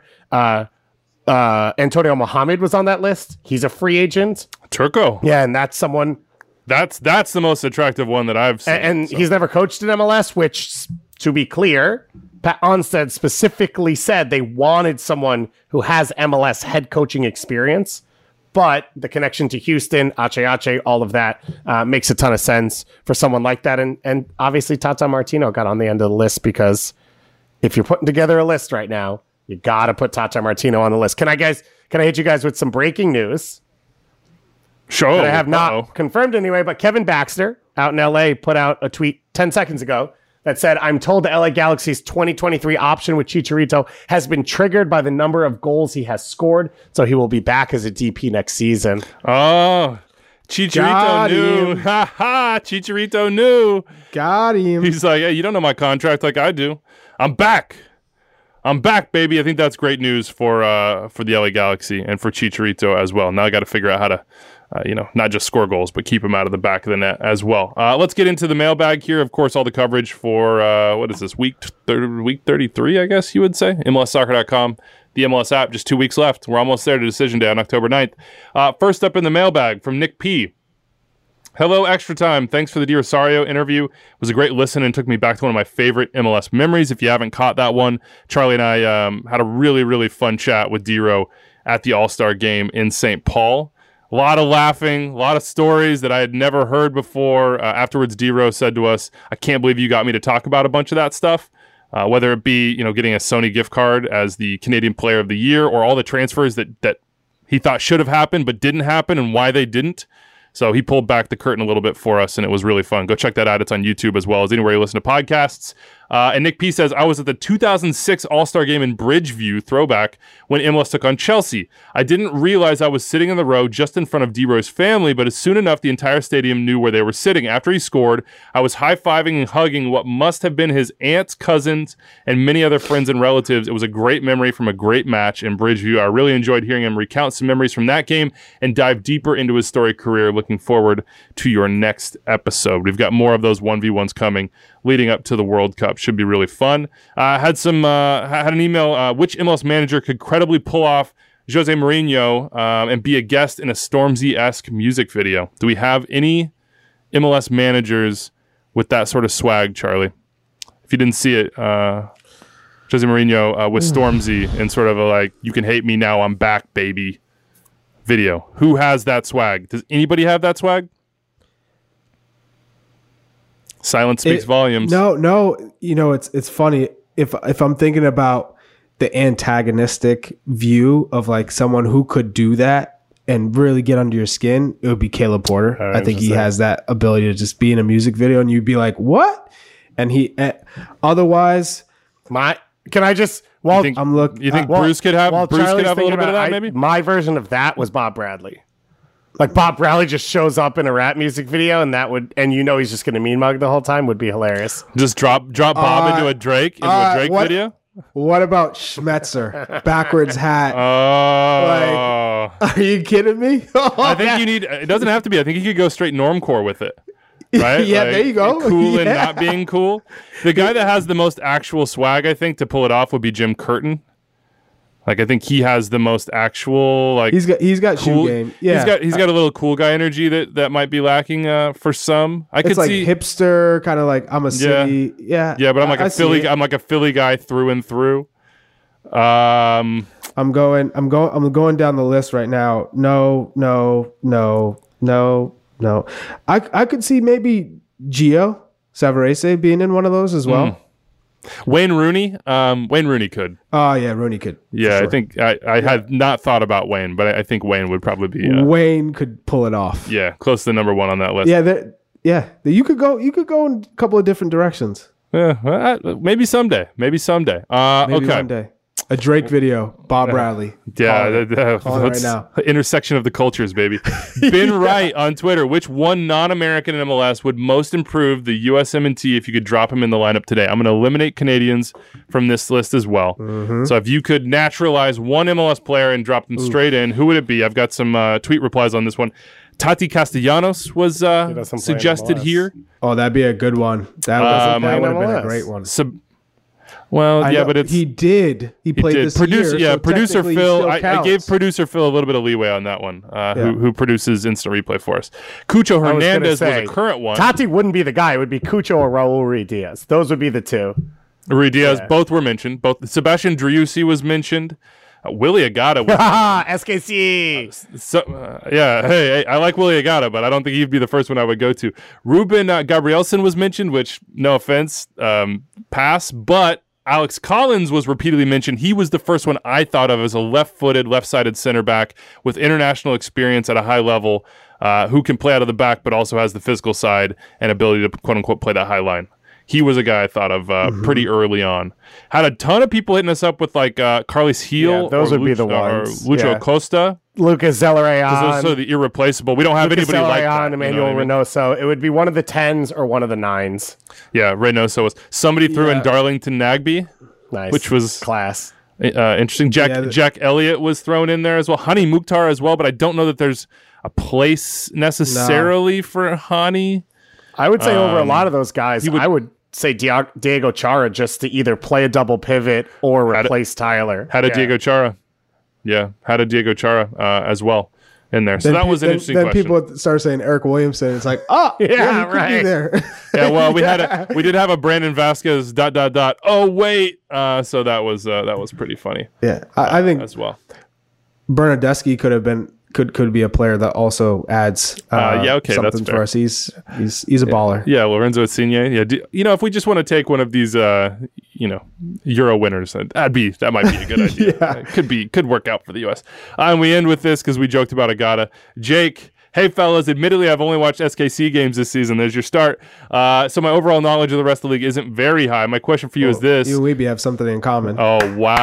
Antonio Mohamed was on that list. He's a free agent. Turco. Yeah, and that's someone. That's the most attractive one that I've seen. And he's never coached in MLS, which, to be clear, Pat Onstad specifically said they wanted someone who has MLS head coaching experience, but the connection to Houston, Ache, all of that makes a ton of sense for someone like that. And obviously Tata Martino got on the end of the list, because if you're putting together a list right now, you got to put Tata Martino on the list. Can I hit you guys with some breaking news? Sure. That I have not confirmed anyway, but Kevin Baxter out in LA put out a tweet 10 seconds ago that said, "I'm told the LA Galaxy's 2023 option with Chicharito has been triggered by the number of goals he has scored, so he will be back as a DP next season." Oh, Chicharito knew. Ha ha! Chicharito knew. Got him. He's like, hey, you don't know my contract like I do. I'm back, baby. I think that's great news for the LA Galaxy and for Chicharito as well. Now I got to figure out how to, not just score goals, but keep him out of the back of the net as well. Let's get into the mailbag here. Of course, all the coverage for, what is this, week 33, I guess you would say? MLSsoccer.com, the MLS app, just 2 weeks left. We're almost there to Decision Day on October 9th. First up in the mailbag from Nick P. Hello, Extra Time. Thanks for the Di Rosario interview. It was a great listen and took me back to one of my favorite MLS memories. If you haven't caught that one, Charlie and I had a really, really fun chat with D-Ro at the All-Star game in St. Paul. A lot of laughing, a lot of stories that I had never heard before. Afterwards, D-Ro said to us, I can't believe you got me to talk about a bunch of that stuff, whether it be getting a Sony gift card as the Canadian Player of the Year, or all the transfers that he thought should have happened but didn't happen and why they didn't. So he pulled back the curtain a little bit for us, and it was really fun. Go check that out. It's on YouTube as well as anywhere you listen to podcasts. And Nick P says, I was at the 2006 All-Star Game in Bridgeview, throwback, when MLS took on Chelsea. I didn't realize I was sitting in the row just in front of D-Roy's family, but as soon enough, the entire stadium knew where they were sitting. After he scored, I was high-fiving and hugging what must have been his aunts, cousins, and many other friends and relatives. It was a great memory from a great match in Bridgeview. I really enjoyed hearing him recount some memories from that game and dive deeper into his storied career. Looking forward to your next episode. We've got more of those 1v1s coming leading up to the World Cup. Should be really fun. Had an email. Which MLS manager could credibly pull off Jose Mourinho and be a guest in a Stormzy-esque music video? Do we have any MLS managers with that sort of swag, Charlie? If you didn't see it, Jose Mourinho with Stormzy in sort of a like, you can hate me now, I'm back, baby video. Who has that swag? Does anybody have that swag? Silence speaks volumes. No. You know, it's funny. If I'm thinking about the antagonistic view of like someone who could do that and really get under your skin, it would be Caleb Porter. I think he has that ability to just be in a music video and you'd be like, what? And otherwise, can I just? Well, you think Bruce could have a little bit of that? Maybe my version of that was Bob Bradley. Like Bob Bradley just shows up in a rap music video, and he's just going to mean mug the whole time. Would be hilarious. Just drop Bob into a Drake video. What about Schmetzer? Backwards hat. Oh, are you kidding me? I think you need. It doesn't have to be. I think you could go straight normcore with it. Right? Yeah, there you go. Cool and not being cool. The guy that has the most actual swag, I think, to pull it off would be Jim Curtin. Like I think he has the most actual like he's got cool, shoe game. Yeah, he's got a little cool guy energy that might be lacking for some. I could see hipster kind of like I'm a city. Yeah, but I'm like a Philly guy through and through. I'm going down the list right now. No. I could see maybe Gio Savarese being in one of those as well. Wayne Rooney could. Oh yeah, Rooney could. Yeah, sure. I think I had not thought about Wayne, but I think Wayne would probably be. Wayne could pull it off. Yeah, close to number one on that list. Yeah, you could go in a couple of different directions. Yeah, maybe someday. Maybe okay. One day. A Drake video, Bob Bradley. Yeah, right now. Intersection of the cultures, baby. Ben Wright on Twitter. Which one non-American in MLS would most improve the USMNT if you could drop him in the lineup today? I'm going to eliminate Canadians from this list as well. Mm-hmm. So if you could naturalize one MLS player and drop them straight in, who would it be? I've got some tweet replies on this one. Tati Castellanos was suggested here. Oh, that'd be a good one. That would have been a great one. But he did. He played this year. Yeah, producer Phil. I gave producer Phil a little bit of leeway on that one. Who produces instant replay for us? Cucho Hernandez was a current one. Tati wouldn't be the guy. It would be Cucho or Raul Ruiz. Those would be the two. Ruiz, both were mentioned. Both Sebastian Driussi was mentioned. Willie Agata. SKC. Hey, I like Willie Agata, but I don't think he'd be the first one I would go to. Ruben Gabrielson was mentioned, which, no offense, pass, but Alex Collins was repeatedly mentioned. He was the first one I thought of as a left-footed, left-sided center back with international experience at a high level, who can play out of the back, but also has the physical side and ability to quote-unquote play that high line. He was a guy I thought of pretty early on. Had a ton of people hitting us up with like Carles Gil. Yeah, those would be the ones. Or Lucho Acosta. Lucas Zelarayan. Because those are the irreplaceable. We don't have anybody like that. Emmanuel Reynoso. It would be one of the 10s or one of the 9s. Yeah, Reynoso was. Somebody threw in Darlington Nagbe. Nice. Which was class. Interesting. Jack Elliott was thrown in there as well. Hani Mukhtar as well, but I don't know that there's a place necessarily for Hani. I would say over a lot of those guys, I would say Diego Chara just to either play a double pivot or replace Tyler. Diego Chara. Yeah, had a Diego Chara as well in there. So that was an interesting question. Then people start saying Eric Williamson. It's like, right. Could be there. Yeah, well, we did have a Brandon Vasquez ... Oh wait, so that was pretty funny. Yeah, I think as well. Bernadeschi could be a player that also adds something that's fair. for us. He's a baller. Yeah, Lorenzo Insigne. Yeah, if we just want to take one of these Euro winners, that might be a good idea. It could work out for the US. And we end with this because we joked about Agata. Jake, Hey, fellas, admittedly, I've only watched SKC games this season. There's your start. So my overall knowledge of the rest of the league isn't very high. My question for you is this. You and Weeby have something in common. Oh,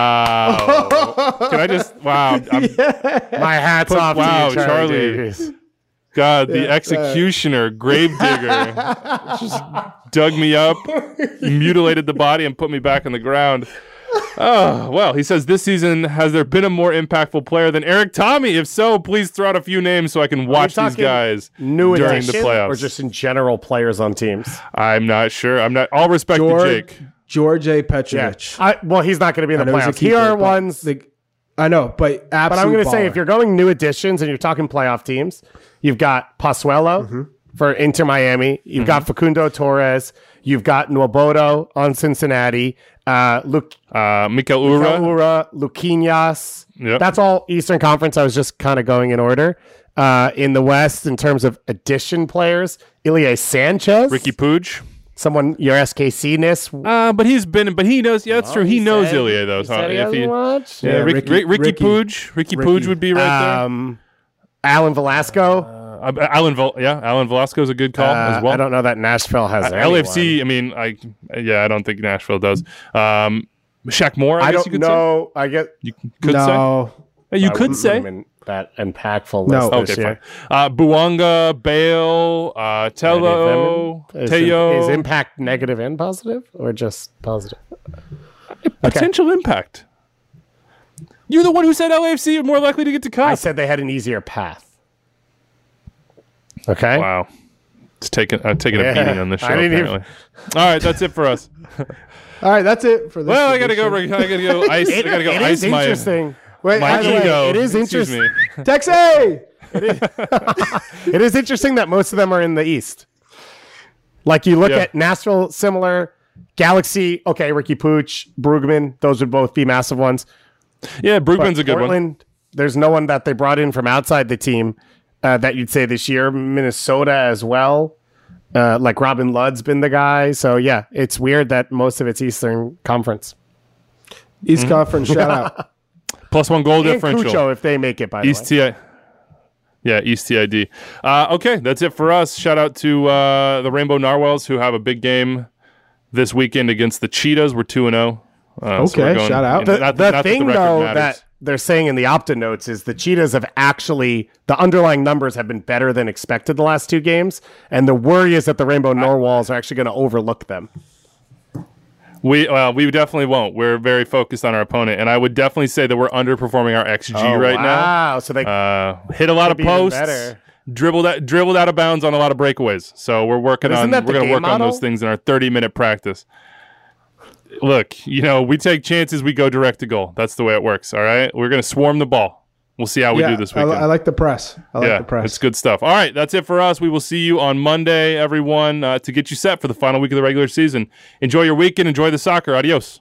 wow. Can I just, wow. My hat's off wow, to you, Charlie. Davies. God, the executioner, gravedigger, just dug me up, mutilated the body, and put me back on the ground. Oh, well, he says, this season, has there been a more impactful player than Eric Tommy? If so, please throw out a few names so I can watch these guys new during the playoffs. Or just in general players on teams? I'm not sure. All respect to Jake. George A. Petrovic. Yeah. Well, he's not going to be in the playoffs. Keeper, Here are ones... I know, but absolutely. But I'm going to say, if you're going new additions and you're talking playoff teams, you've got Pozuelo for Inter Miami. You've got Facundo Torres. You've got Nwobodo on Cincinnati. Mikel Ura, Luquinhas. Yep. That's all Eastern Conference. I was just kind of going in order. In the West, in terms of addition players, Ilie Sanchez. Ricky Puig. Someone, your SKC-ness. But he knows. Yeah, that's true. He knows Ilie, though. So Ricky Puig. Ricky Puig would be right there. Alan Velasco. Alan Velasco is a good call as well. I don't know that Nashville has anyone. LAFC, I don't think Nashville does. Shaq Moore, I guess you could know. say. You could say. You could say. That impactful list this year. Fine. Buanga, Bale, Tello, Teo. Is impact negative and positive, or just positive? Potential impact. You're the one who said LAFC are more likely to get to cup. I said they had an easier path. Okay. Wow. I'm taking a beating on this show, apparently. All right, that's it for us. All right, that's it for this. Well, I gotta go ice. I gotta go ice my. Interesting. Wait, my ego. It is interesting. Texas! It is interesting that most of them are in the East. Like you look at Nashville, similar. Galaxy, okay, Ricky Puig, Brugman, those would both be massive ones. Yeah, Brugman's a good one. There's no one that they brought in from outside the team that you'd say this year. Minnesota as well. Like Robin Ludd's been the guy. So, yeah, it's weird that most of it's Eastern Conference. East Conference, shout out. +1 goal and differential. Cucho if they make it, by East the way. Yeah, East TID. Okay, that's it for us. Shout out to the Rainbow Narwhals, who have a big game this weekend against the Cheetahs. We're 2-0. Okay, shout out. The thing, though, that they're saying in the Opta notes is the Cheetahs have actually, the underlying numbers have been better than expected the last two games, and the worry is that the Rainbow Narwhals are actually going to overlook them. We definitely won't. We're very focused on our opponent, and I would definitely say that we're underperforming our XG right now. Wow, so they hit a lot of posts, dribbled out of bounds on a lot of breakaways. So we're working on those things in our 30-minute practice. Look, we take chances, we go direct to goal. That's the way it works. All right, we're gonna swarm the ball. We'll see how we do this weekend. I like the press. It's good stuff. All right, that's it for us. We will see you on Monday, everyone, to get you set for the final week of the regular season. Enjoy your weekend. Enjoy the soccer. Adios.